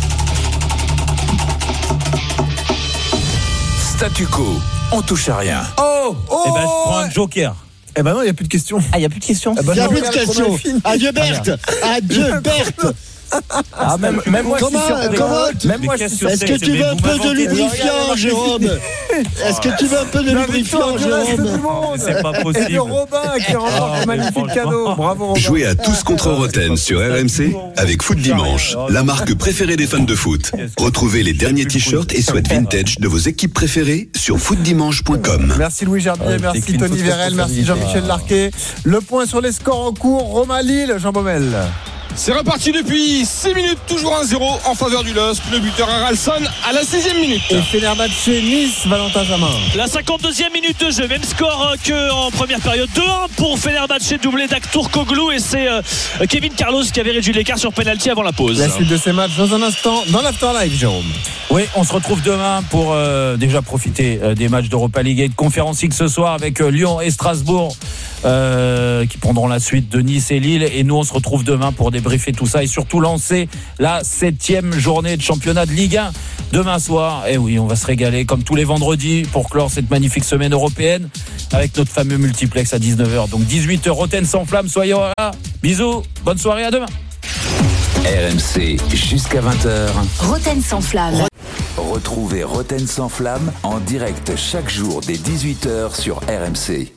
Statu quo. On touche à rien. Oh. Eh ben, je prends un joker. Eh ben non, il n'y a plus de questions. Ah, il n'y a plus de questions. Il n'y a plus de questions. Adieu Berthe. Adieu Berthe. Ah, même moi, je suis surpris. Même moi, je suis surpris. Est-ce que tu veux un peu de lubrifiant, Jérôme? Est-ce que tu veux un peu de lubrifiant, Jérôme? C'est pas possible. Et de Robin qui remporte un magnifique cadeau. Bravo, Robin. Jouez à tous contre Roten sur RMC avec Foot Dimanche, la marque préférée des fans de foot. Retrouvez les derniers t-shirts et sweats vintage de vos équipes préférées sur footdimanche.com. Merci Louis Gerbier, merci Tony Vérel, merci Jean-Michel Larquet. Le point sur les scores en cours. Roma-Lille, Jean Baumel. C'est reparti depuis 6 minutes, toujours 1-0 en faveur du LOSC. Le buteur Haralson à la 16e minute. Et Fenerbahçe Nice, Valentin Jamin. La 52e minute de jeu, même score qu'en première période. 2-1 pour Fenerbahçe, doublé d'Akturkoglu, et c'est Kevin Carlos qui avait réduit l'écart sur penalty avant la pause. La suite de ces matchs dans un instant dans l'Afterlife, Jérôme. Oui, on se retrouve demain pour déjà profiter des matchs d'Europa League et de Conference League ce soir avec Lyon et Strasbourg qui prendront la suite de Nice et Lille. Et nous, on se retrouve demain pour débriefer tout ça et surtout lancer la 7e journée de championnat de Ligue 1 demain soir. Et oui, on va se régaler comme tous les vendredis pour clore cette magnifique semaine européenne avec notre fameux multiplex à 19h. Donc 18h, Roten sans flamme, soyez là. Bisous, bonne soirée, à demain. RMC jusqu'à 20h. Roten sans flamme. Retrouvez Roten sans flamme en direct chaque jour dès 18h sur RMC.